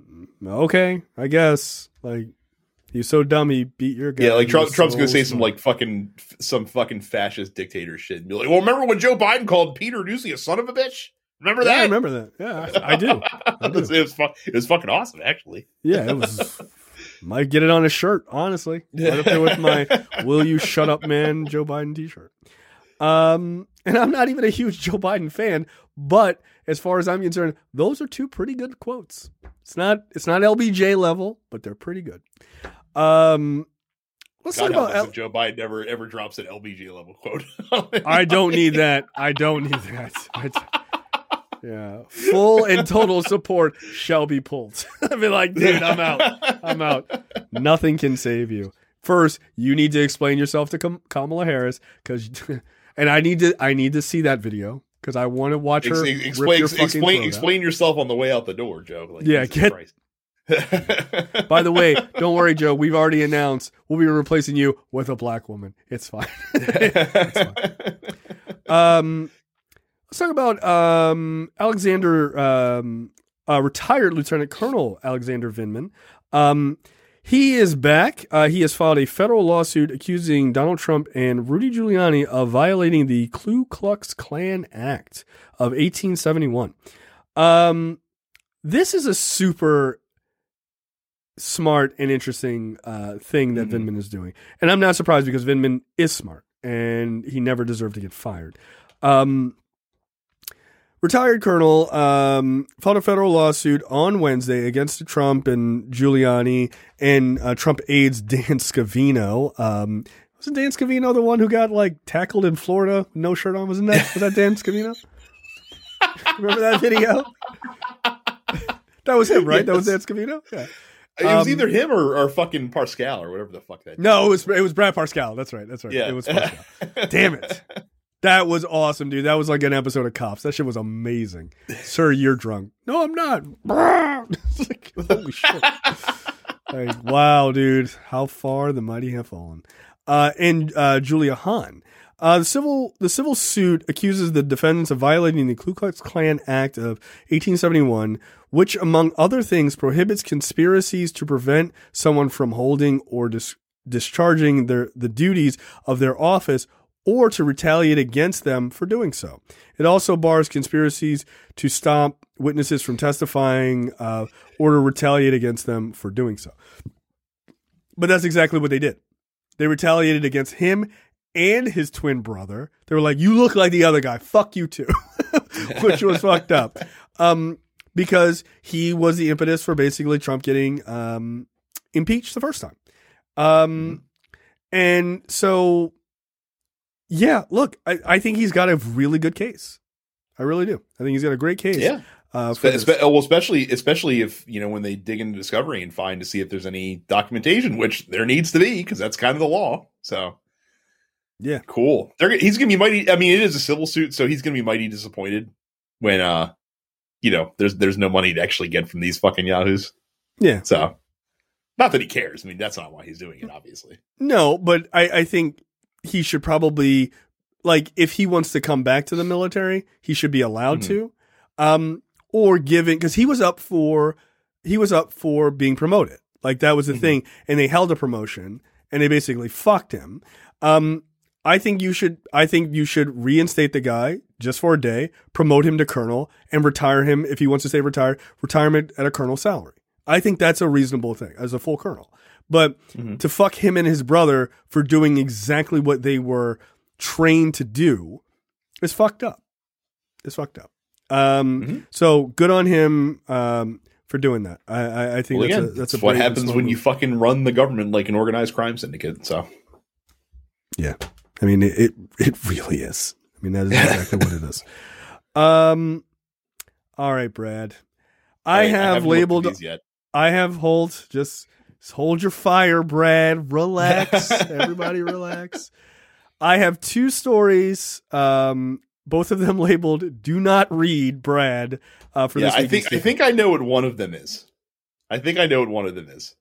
okay, I guess. Like, he's so dumb he beat your guy. Yeah, like Trump, Trump's so gonna say some smart. like fucking some fucking fascist dictator shit and be like, well, remember when Joe Biden called Peter Doocy a son of a bitch? Remember that? Yeah, I remember that. Yeah, I, I do. I it, was, do. it, was fu- it was fucking awesome, actually. Yeah, it was. Might get it on a shirt, honestly. Right up there with my "Will you shut up, man?" Joe Biden T-shirt. Um, and I'm not even a huge Joe Biden fan, but as far as I'm concerned, those are two pretty good quotes. It's not it's not L B J level, but they're pretty good. Um, let's God talk help about us L- if Joe Biden ever ever drops an L B J level quote. I don't need that. I don't need that. I- yeah, full and total support shall be pulled. I'd be like, dude, I'm out. I'm out. Nothing can save you. First, you need to explain yourself to Kam- Kamala Harris, because, and I need to, I need to see that video because I want to watch her. Ex- rip explain your fucking explain throat explain yourself on the way out the door, Joe. Like, Yeah, Jesus get- Christ. By the way, don't worry, Joe. We've already announced we'll be replacing you with a black woman. It's fine. It's fine. Um, let's talk about um, Alexander, um, uh, retired Lieutenant Colonel Alexander Vindman. Um, he is back. Uh, he has filed a federal lawsuit accusing Donald Trump and Rudy Giuliani of violating the Ku Klux Klan Act of eighteen seventy-one. Um, this is a super smart and interesting uh, thing that Mhm. Vindman is doing. And I'm not surprised because Vindman is smart and he never deserved to get fired. Um, retired colonel um, filed a federal lawsuit on Wednesday against Trump and Giuliani and uh, Trump aides Dan Scavino. Um, wasn't Dan Scavino the one who got like tackled in Florida with no shirt on? Wasn't that, was that Dan Scavino? Remember that video? That was him, right? That was Dan Yes. Scavino? Yeah. It was Um, either him or, or fucking Pascal or whatever the fuck that. No, it was it was Brad Pascal. That's right. That's right. Yeah. It was Pascal. Damn it. That was awesome, dude. That was like an episode of Cops. That shit was amazing. Sir, you're drunk. No, I'm not. It's like, holy shit. Like, wow, dude. How far the mighty have fallen. Uh, and uh, Julia Hahn. Uh, the civil the civil suit accuses the defendants of violating the Ku Klux Klan Act of eighteen seventy-one, which, among other things, prohibits conspiracies to prevent someone from holding or dis- discharging their the duties of their office or to retaliate against them for doing so. It also bars conspiracies to stop witnesses from testifying uh, or to retaliate against them for doing so. But that's exactly what they did. They retaliated against him and his twin brother. They were like, you look like the other guy. Fuck you too. Which was fucked up. Um, because he was the impetus for basically Trump getting um, impeached the first time. Um, and so, yeah, look, I, I think he's got a really good case. I really do. I think he's got a great case. Yeah. Uh, for Espe- this. well, especially especially if you know when they dig into Discovery and find to see if there's any documentation, which there needs to be because that's kind of the law. So, Yeah. cool. They're, he's gonna be mighty. I mean, it is a civil suit, so he's gonna be mighty disappointed when uh, you know, there's there's no money to actually get from these fucking yahoos. Yeah. So, not that he cares. I mean, that's not why he's doing it, obviously. No, but I, I think he should probably, like, if he wants to come back to the military, he should be allowed Mhm. to. Um, or given, because he was up for, he was up for being promoted. Like, that was the Mhm. thing. And they held a promotion and they basically fucked him. Um, I think you should, I think you should reinstate the guy just for a day, promote him to colonel and retire him. If he wants to stay retired, retirement at a colonel salary. I think that's a reasonable thing as a full colonel. But Mhm. to fuck him and his brother for doing exactly what they were trained to do is fucked up. It's fucked up. Um, Mhm. So good on him um, for doing that. I, I, I think Well, that's, again, a, that's a it's what brave and happens smart when move. you fucking run the government like an organized crime syndicate. So, Yeah. I mean, it, it, it really is. I mean, that is exactly what it is. Um, all right, Brad. I, I have haven't looked at labeled, these yet. I have hold, just, just hold your fire, Brad. Relax. Everybody relax. I have two stories, um, both of them labeled "Do not read," Brad. Uh, for Yeah, this I week in think I Steve. think I know what one of them is. I think I know what one of them is.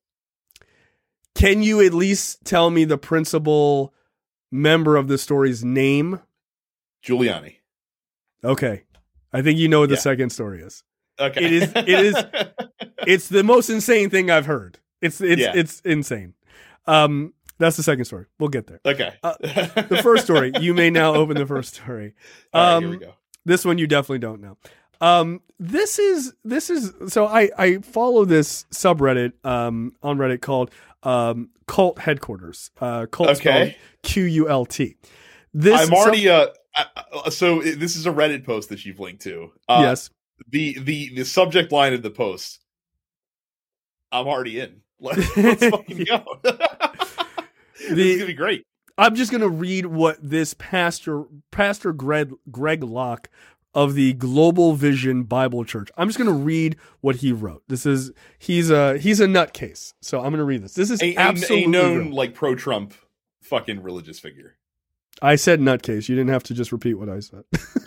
Can you at least tell me the principal member of the story's name? Giuliani. Okay, I think you know what the Yeah. second story is. Okay. It is- it is- It's the most insane thing I've heard. It's it's Yeah. it's insane. Um, that's the second story. We'll get there. Okay. Uh, The first story. You may now open the first story. All right, Um, here we go. This one you definitely don't know. Um, this is this is so I I follow this subreddit um on Reddit called um Cult Headquarters. Uh, cult Okay. spelled Q U L T. This I'm already uh. I- I- So this is a Reddit post that you've linked to. Uh, yes. The the the subject line of the post. I'm already in. Let's, let's fucking go. This is gonna be great. I'm just gonna read what this pastor Pastor Greg Greg Locke of the Global Vision Bible Church. I'm just gonna read what he wrote. This is he's a he's a nutcase. So I'm gonna read this. This is A, a, absolutely a known real. like pro Trump fucking religious figure. I said nutcase. You didn't have to just repeat what I said.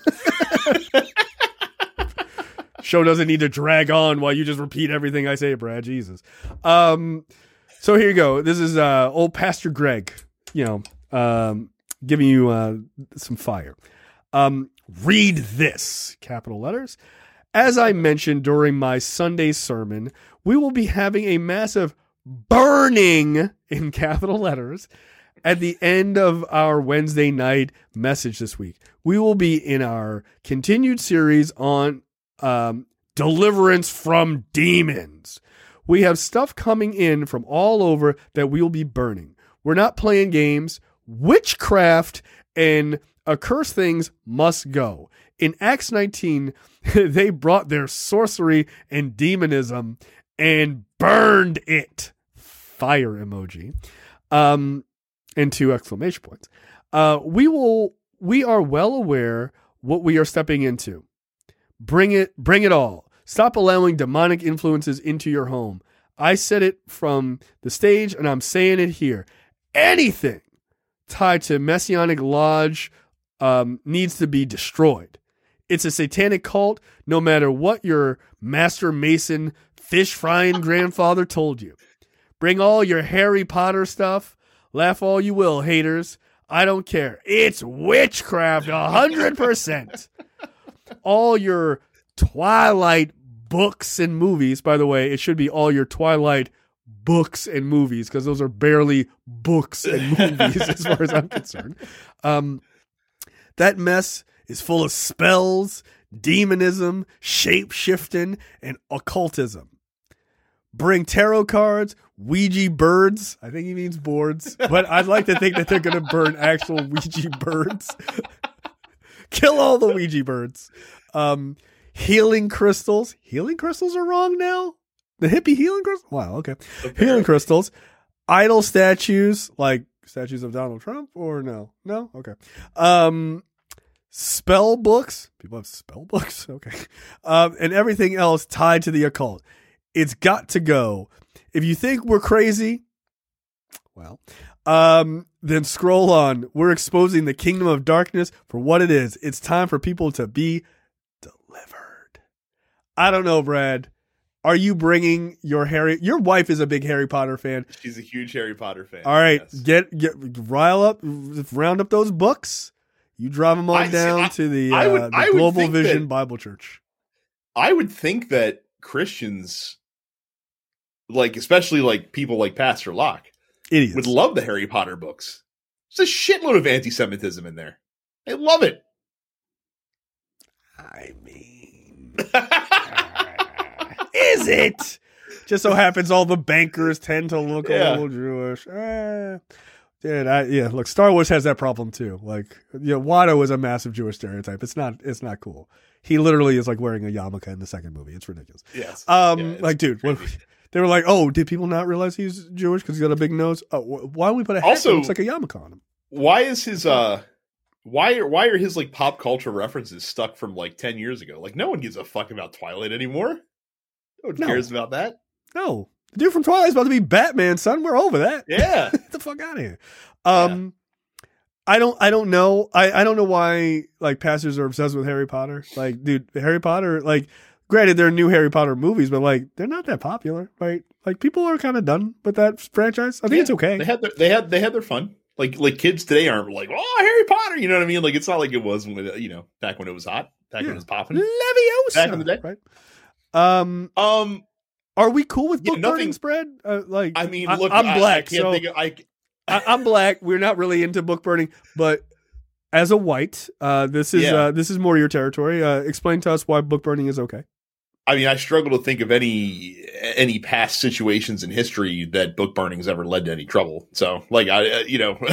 Show doesn't need to drag on while you just repeat everything I say, Brad. Jesus. Um, so here you go. This is uh, old Pastor Greg, you know, um, giving you uh, some fire. Um, read this, capital letters. As I mentioned during my Sunday sermon, we will be having a massive burning in capital letters at the end of our Wednesday night message this week. We will be in our continued series on um, deliverance from demons. We have stuff coming in from all over that we will be burning. We're not playing games. Witchcraft and accursed things must go. In Acts nineteen, they brought their sorcery and demonism and burned it. Fire emoji. Um, and two exclamation points. Uh, we will. We are well aware what we are stepping into. Bring it, bring it all. Stop allowing demonic influences into your home. I said it from the stage and I'm saying it here. Anything tied to Messianic Lodge um, needs to be destroyed. It's a satanic cult, no matter what your master mason fish frying grandfather told you. Bring all your Harry Potter stuff. Laugh all you will, haters. I don't care. It's witchcraft, one hundred percent. All your Twilight books and movies. By the way, it should be all your Twilight books and movies because those are barely books and movies as far as I'm concerned. Um, that mess is full of spells, demonism, shape-shifting, and occultism. Bring tarot cards, Ouija birds. I think he means boards, but I'd like to think that they're going to burn actual Ouija birds. Kill all the Ouija birds. Um, healing crystals. Healing crystals are wrong now? The hippie healing crystals? Wow, okay. Apparently. Healing crystals. Idol statues, like statues of Donald Trump, or no? No? Okay. Um, spell books. People have spell books? Okay. Um, and everything else tied to the occult. It's got to go. If you think we're crazy, well, um, then scroll on. We're exposing the kingdom of darkness for what it is. It's time for people to be delivered. I don't know, Brad. Are you bringing your Harry? Your wife is a big Harry Potter fan. She's a huge Harry Potter fan. All right, yes. get get rile up, round up those books. You drive them on I- see, down I- to the, I would- uh, the I would Global think Vision that- Bible Church. I would think that Christians, like especially like people like Pastor Locke, Idiots. would love the Harry Potter books. There's a shitload of anti-Semitism in there. They love it. I mean, is it? Just so happens all the bankers tend to look Yeah. a little Jewish. Eh. Dude, I, yeah, look, Star Wars has that problem too. Like, you know, Watto is a massive Jewish stereotype. It's not, it's not cool. He literally is like wearing a yarmulke in the second movie. It's ridiculous. Yes. Um, Yeah, it's like, dude, what, crazy. they were like, oh, did people not realize he's Jewish because he's got a big nose? Oh, wh- why don't we put a hat Also- that looks like a yarmulke on him? Why is his uh why are why are his like pop culture references stuck from like ten years ago? Like no one gives a fuck about Twilight anymore. No one No. cares about that. No, the dude from Twilight's about to be Batman, son. We're over that. Yeah. Get the fuck out of here. Um, I don't, I don't know. I, I don't know why like pastors are obsessed with Harry Potter. Like, dude, Harry Potter, like, granted, there are new Harry Potter movies, but like, they're not that popular, right? Like, people are kind of done with that franchise. I think Yeah, it's okay. They had their, they had they had their fun. Like like kids today aren't like, oh, Harry Potter, you know what I mean? Like it's not like it was when you know, back when it was hot, back when Yeah. it was popping. Leviosa, Back in the day. right? Um, Um Are we cool with Yeah, book nothing- burning spread? Uh, like, I mean, I, look, I'm I- black, I, can't so think of, I I, I'm black. We're not really into book burning, but as a white, uh, this is Yeah. uh, this is more your territory. Uh, explain to us why book burning is okay. I mean, I struggle to think of any any past situations in history that book burnings ever led to any trouble. So, like, I, uh, you know,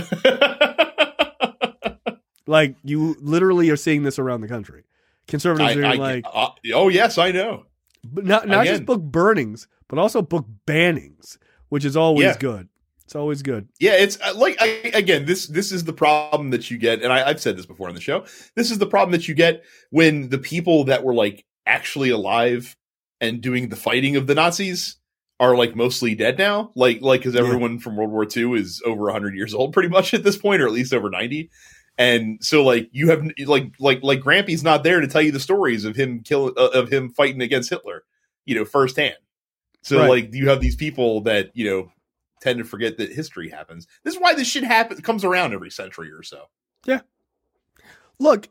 Like, you literally are seeing this around the country. Conservatives I, are I, like, uh, oh yes, I know. but not not again. just book burnings, but also book bannings, which is always Yeah. good. It's always good. Yeah, it's uh, like I, again, this this is the problem that you get, and I, I've said this before on the show. This is the problem that you get when the people that were like actually alive and doing the fighting of the Nazis are like mostly dead now. Like like because Yeah. everyone from World War Two is over a hundred years old, pretty much at this point, or at least over ninety. And so, like you have like like like Grampy's not there to tell you the stories of him kill uh, of him fighting against Hitler, you know, firsthand. So Right. like you have these people that you know tend to forget that history happens. This is why this shit happens comes around every century or so. Look,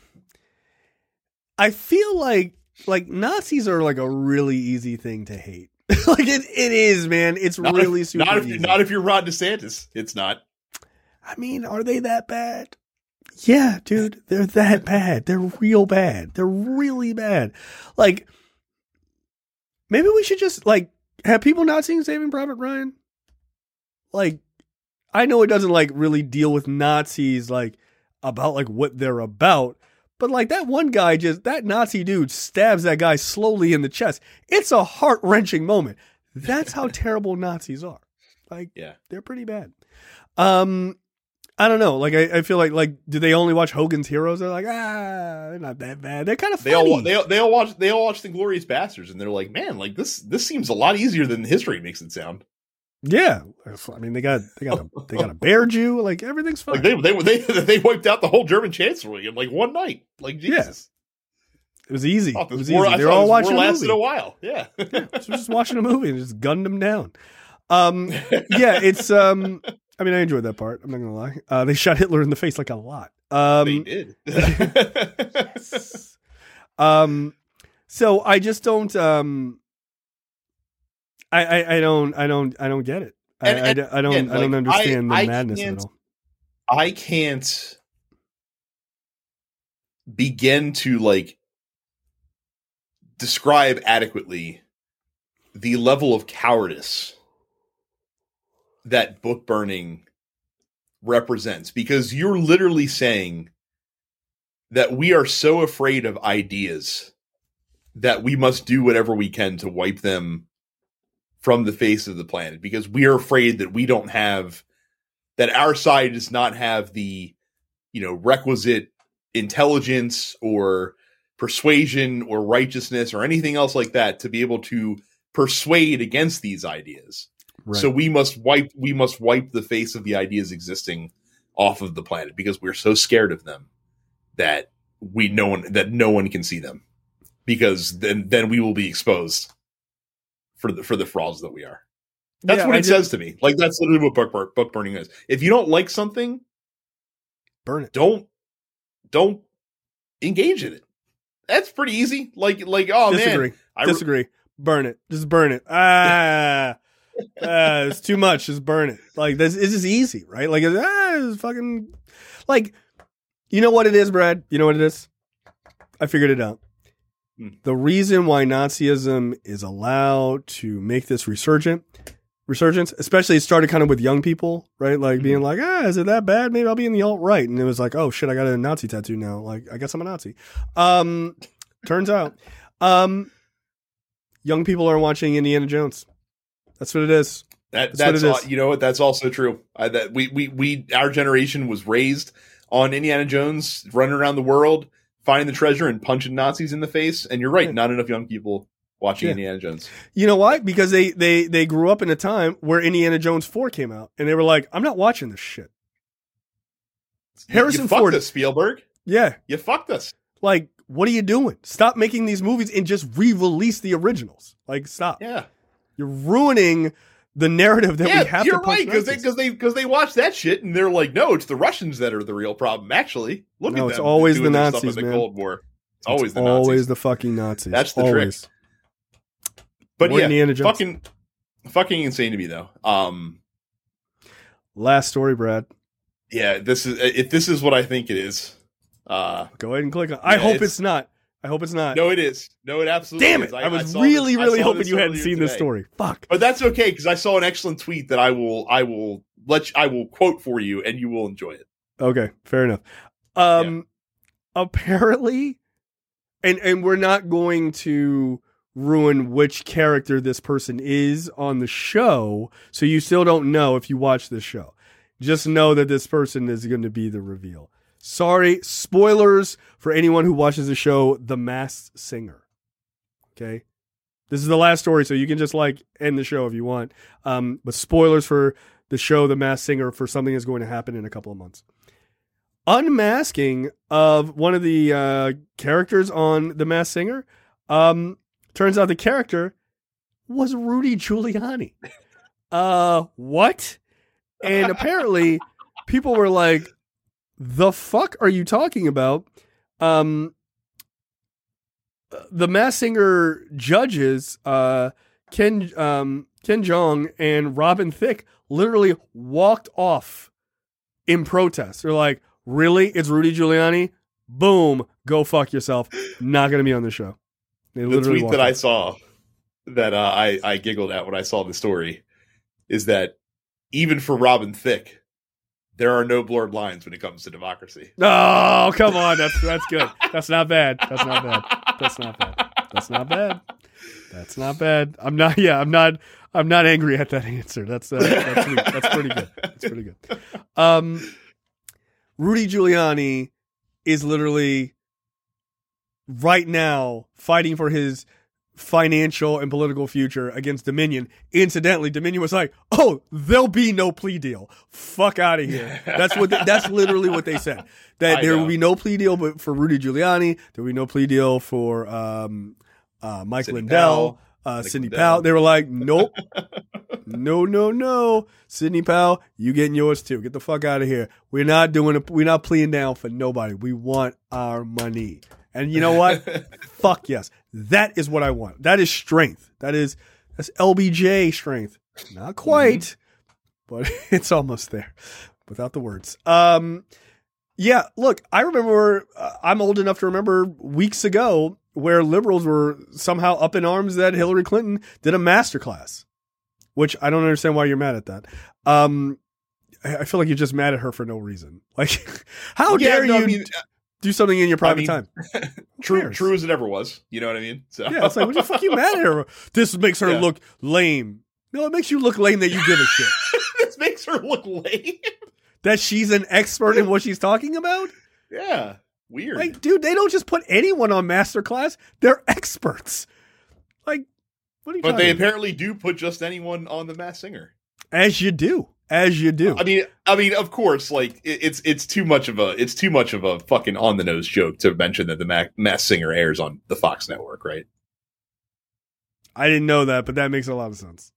I feel like like Nazis are like a really easy thing to hate. Like it, it is, man. It's Not really if, super not if easy. not if you're Ron DeSantis, it's not. I mean, are they that bad? Yeah, dude, they're that bad. They're real bad. They're really bad. Like, maybe we should just like have people not seen Saving Private Ryan. Like, I know it doesn't like really deal with Nazis like about like what they're about, but like that one guy just that Nazi dude stabs that guy slowly in the chest. It's a heart wrenching moment. That's how terrible Nazis are. Like, Yeah. they're pretty bad. Um, I don't know. Like, I, I feel like like do they only watch Hogan's Heroes? They're like, ah, they're not that bad. They're kind of They funny. all they all, they all watch they all watch the Glorious Bastards, and they're like, man, like this this seems a lot easier than history makes it sound. Yeah, I mean they got they got a they got a bear Jew. Like everything's fine. Like they they they they wiped out the whole German chancellery in like one night. Like Jesus, It was easy. I It thought was this war, easy. I They're thought all this watching war a lasted movie. a while. Yeah. So just watching a movie and just gunned them down. Um, yeah, it's um. I mean, I enjoyed that part. I'm not gonna lie. Uh, they shot Hitler in the face like a lot. Um, They did. um, so I just don't. Um, I, I I don't I don't I don't get it. I, And- I, and I don't again, I don't like, understand I- the I madness of it can't- all. I can't begin to like describe adequately the level of cowardice that book burning represents, because you're literally saying that we are so afraid of ideas that we must do whatever we can to wipe them from the face of the planet, because we are afraid that we don't have that our side does not have the, you know, requisite intelligence or persuasion or righteousness or anything else like that to be able to persuade against these ideas. Right. So we must wipe we must wipe the face of the ideas existing off of the planet, because we're so scared of them that we no one that no one can see them, because then then we will be exposed for the for the frauds that we are. That's Yeah, what I it just- says to me. Like that's literally what book, bur- book burning is. If you don't like something, Burn it. don't don't engage in it. That's pretty easy. Like like oh Disagree. man, I re- Disagree. Burn it. Just burn it. Ah, ah, it's too much. Just burn it. Like this. It's just easy, right? Like ah, it's fucking. Like, you know what it is, Brad? You know what it is? I figured it out. Hmm. The reason why Nazism is allowed to make this resurgent, resurgence, especially it started kind of with young people, right? Like Mm-hmm. being like, ah, is it that bad? Maybe I'll be in the alt right. And it was like, oh shit, I got a Nazi tattoo now. Like, I guess I'm a Nazi. Um, turns out, um, young people are watching Indiana Jones. That's what it is. that That's what that's it all, is. you know what that's also true. I, that we we we our generation was raised on Indiana Jones running around the world finding the treasure and punching Nazis in the face. And you're right, Yeah. not enough young people watching Yeah. Indiana Jones. You know why? Because they they they grew up in a time where Indiana Jones four came out, and they were like, I'm not watching this shit. Harrison you fucked Ford- us, Spielberg. Yeah. You fucked us. Like, what are you doing? Stop making these movies and just re-release the originals. Like, stop. Yeah. You're ruining the narrative that yeah, we have you're to punch right, because they Nazis. because they because they watch that shit and they're like, no, it's the Russians that are the real problem. Actually, look No, at it's them always doing the their stuff Nazis, in the man. Cold War. It's always It's the always Nazis. the fucking Nazis. That's the always. trick. But More yeah, Indiana Jones. fucking, fucking insane to me though. Um, Last story, Brad. yeah, this is if this is what I think it is. Uh, Go ahead and click on. I Yeah, hope it's- it's, not. I hope it's not. no, it is. No, it absolutely. Damn is. it! I, was saw really, this- I really saw hoping this you hadn't earlier seen this today. story. Fuck. But that's okay because I saw an excellent tweet that I will, I will let, you, I will quote for you, and you will enjoy it. Okay, fair enough. Um, apparently, and and we're not going to ruin which character this person is on the show, so you still don't know if you watch this show. Just know that this person is going to be the reveal. Sorry, spoilers for anyone who watches the show The Masked Singer. Okay? This is the last story, so you can just like end the show if you want. Um, but spoilers for the show The Masked Singer for something that's going to happen in a couple of months. Unmasking of one of the uh, characters on The Masked Singer. Um, turns out the character was Rudy Giuliani. Uh, what? And apparently, people were like, "The fuck are you talking about?" Um, the Masked Singer judges, uh, Ken um, Ken Jeong and Robin Thicke, literally walked off in protest. They're like, "Really? It's Rudy Giuliani? Boom! Go fuck yourself. Not gonna be on the show." They The literally tweet walked that I off. saw that uh, I, I giggled at when I saw the story is that even for Robin Thicke, there are no blurred lines when it comes to democracy. Oh, come on. That's that's good. That's not bad. That's not bad. That's not bad. That's not bad. That's not bad. I'm not. Yeah, I'm not. I'm not angry at that answer. That's uh, that's sweet. That's pretty good. That's pretty good. Um, Rudy Giuliani is literally right now fighting for his financial and political future against Dominion. Incidentally, Dominion was like, "Oh, there'll be no plea deal. Fuck out of here." That's what. They, that's literally what they said. That I there know. will be no plea deal, but for Rudy Giuliani, there will be no plea deal for um, uh, Mike Sidney Lindell, Powell. uh, Mike Sidney Lindell. Powell. They were like, "Nope, no, no, no, Sidney Powell, you getting yours too. Get the fuck out of here. We're not doing it. We're not pleading down for nobody. We want our money." And you know what? Fuck yes. That is what I want. That is strength. That is that's L B J strength. Not quite, but it's almost there without the words. Um, yeah, look, I remember, uh, I'm old enough to remember weeks ago where liberals were somehow up in arms that Hillary Clinton did a masterclass, which I don't understand why you're mad at that. Um, I I feel like you're just mad at her for no reason. Like, how Yeah, dare no, I you mean, do something in your private mean, time? True, cares? true as it ever was. You know what I mean? So Yeah, it's like, what the fuck you mad at her? This makes her Yeah. look lame. No, it makes you look lame that you give a shit. this makes her look lame. That she's an expert in what she's talking about? Yeah, weird. Like, dude, they don't just put anyone on masterclass. They're experts. Like, what are you but talking they about? apparently do put just anyone on the Masked Singer. As you do. As you do. I mean, I mean, of course, like it, it's it's too much of a it's too much of a fucking on the nose joke to mention that the Mac, Masked Singer airs on the Fox network, right? I didn't know that, but that makes a lot of sense.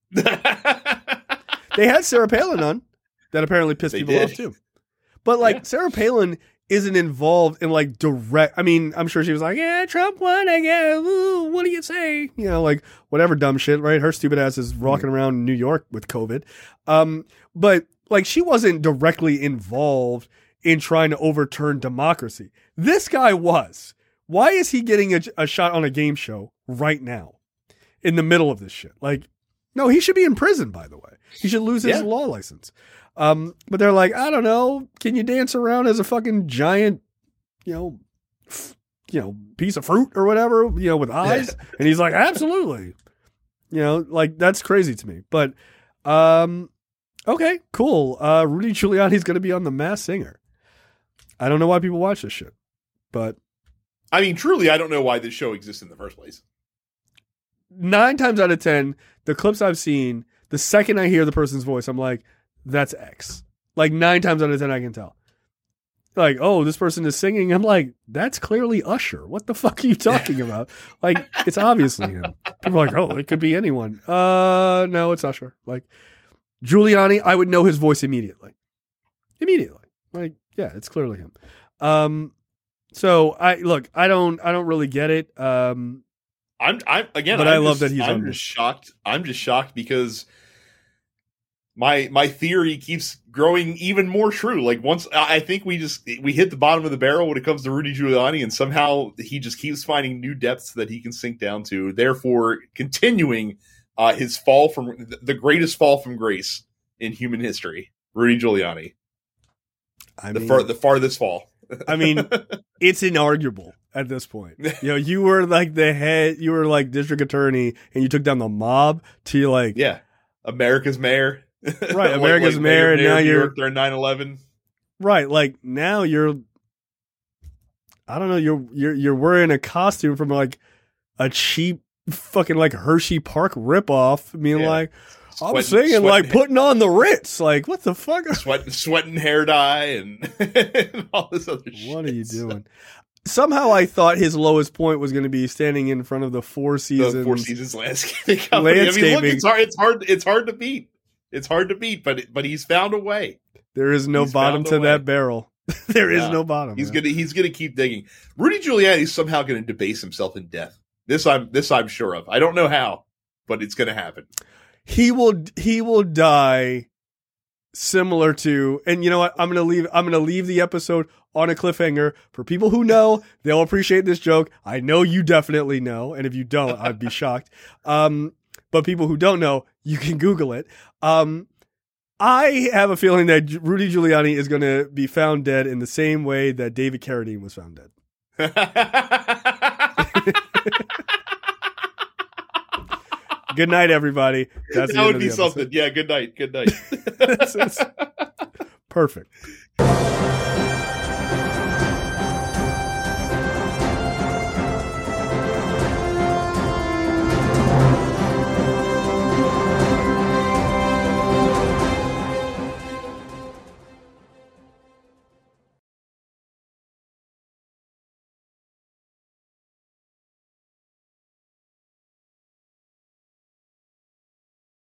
They had Sarah Palin on. That apparently pissed They people did. off too. But like, Yeah. Sarah Palin isn't involved in like direct. I mean, I'm sure she was like, "Yeah, Trump won. I guess. Ooh, what do you say?" You know, like whatever dumb shit, right? Her stupid ass is walking around New York with COVID. Um, but like, she wasn't directly involved in trying to overturn democracy. This guy was. Why is he getting a, a shot on a game show right now, in the middle of this shit? Like, no, he should be in prison. By the way, he should lose his Yeah. law license. Um, but they're like, I don't know. Can you dance around as a fucking giant, you know, f- you know, piece of fruit or whatever, you know, with eyes? And he's like, absolutely. You know, like that's crazy to me. But, um, okay, cool. Uh, Rudy Giuliani's going to be on The Masked Singer. I don't know why people watch this shit, but I mean, truly, I don't know why this show exists in the first place. nine times out of ten, the clips I've seen, the second I hear the person's voice, I'm like, that's X. Like nine times out of ten, I can tell. Like, oh, this person is singing. I'm like, that's clearly Usher. What the fuck are you talking about? Like, it's obviously him. People are like, oh, it could be anyone. Uh, no, it's Usher. Like, Giuliani, I would know his voice immediately. Immediately. Like, yeah, it's clearly him. Um, so I look, I don't, I don't really get it. Um, I'm, I'm again. But I'm I love just, that he's I'm on just shocked. I'm just shocked because my my theory keeps growing even more true. Like once I think we just we hit the bottom of the barrel when it comes to Rudy Giuliani, and somehow he just keeps finding new depths that he can sink down to. Therefore, continuing uh, his fall from the greatest fall from grace in human history, Rudy Giuliani. I the mean, far, the farthest fall. I mean, it's inarguable at this point. You know, you were like the head, you were like district attorney, and you took down the mob to like, yeah, America's mayor, right? like, America's like mayor, and now New you're York during nine eleven. right. Like now you're, I don't know, you're you're you're wearing a costume from like a cheap fucking like Hershey Park ripoff. I mean, Yeah. like. I'm Sweating- singing sweating like ha- putting on the Ritz. Like, what the fuck? Sweat, sweating hair dye and, and all this other shit. What are you doing? Somehow I thought his lowest point was going to be standing in front of the Four Seasons. The Four Seasons landscaping company. I mean, look, Landscaping. it's hard. It's hard. It's hard to beat. It's hard to beat, but but he's found a way. There is no He's bottom found a to way. that barrel. There is Yeah. no bottom. He's man. gonna he's gonna keep digging. Rudy Giuliani's somehow going to debase himself in death. This I'm this I'm sure of. I don't know how, but it's going to happen. He will. He will die. Similar to, and you know what? I'm gonna leave. I'm gonna leave the episode on a cliffhanger for people who know. They'll appreciate this joke. I know you definitely know, and if you don't, I'd be shocked. Um, but people who don't know, you can Google it. Um, I have a feeling that Rudy Giuliani is going to be found dead in the same way that David Carradine was found dead. Good night, everybody. That's the that end would of be the episode. something. Yeah. Good night. Good night. It's- it's perfect.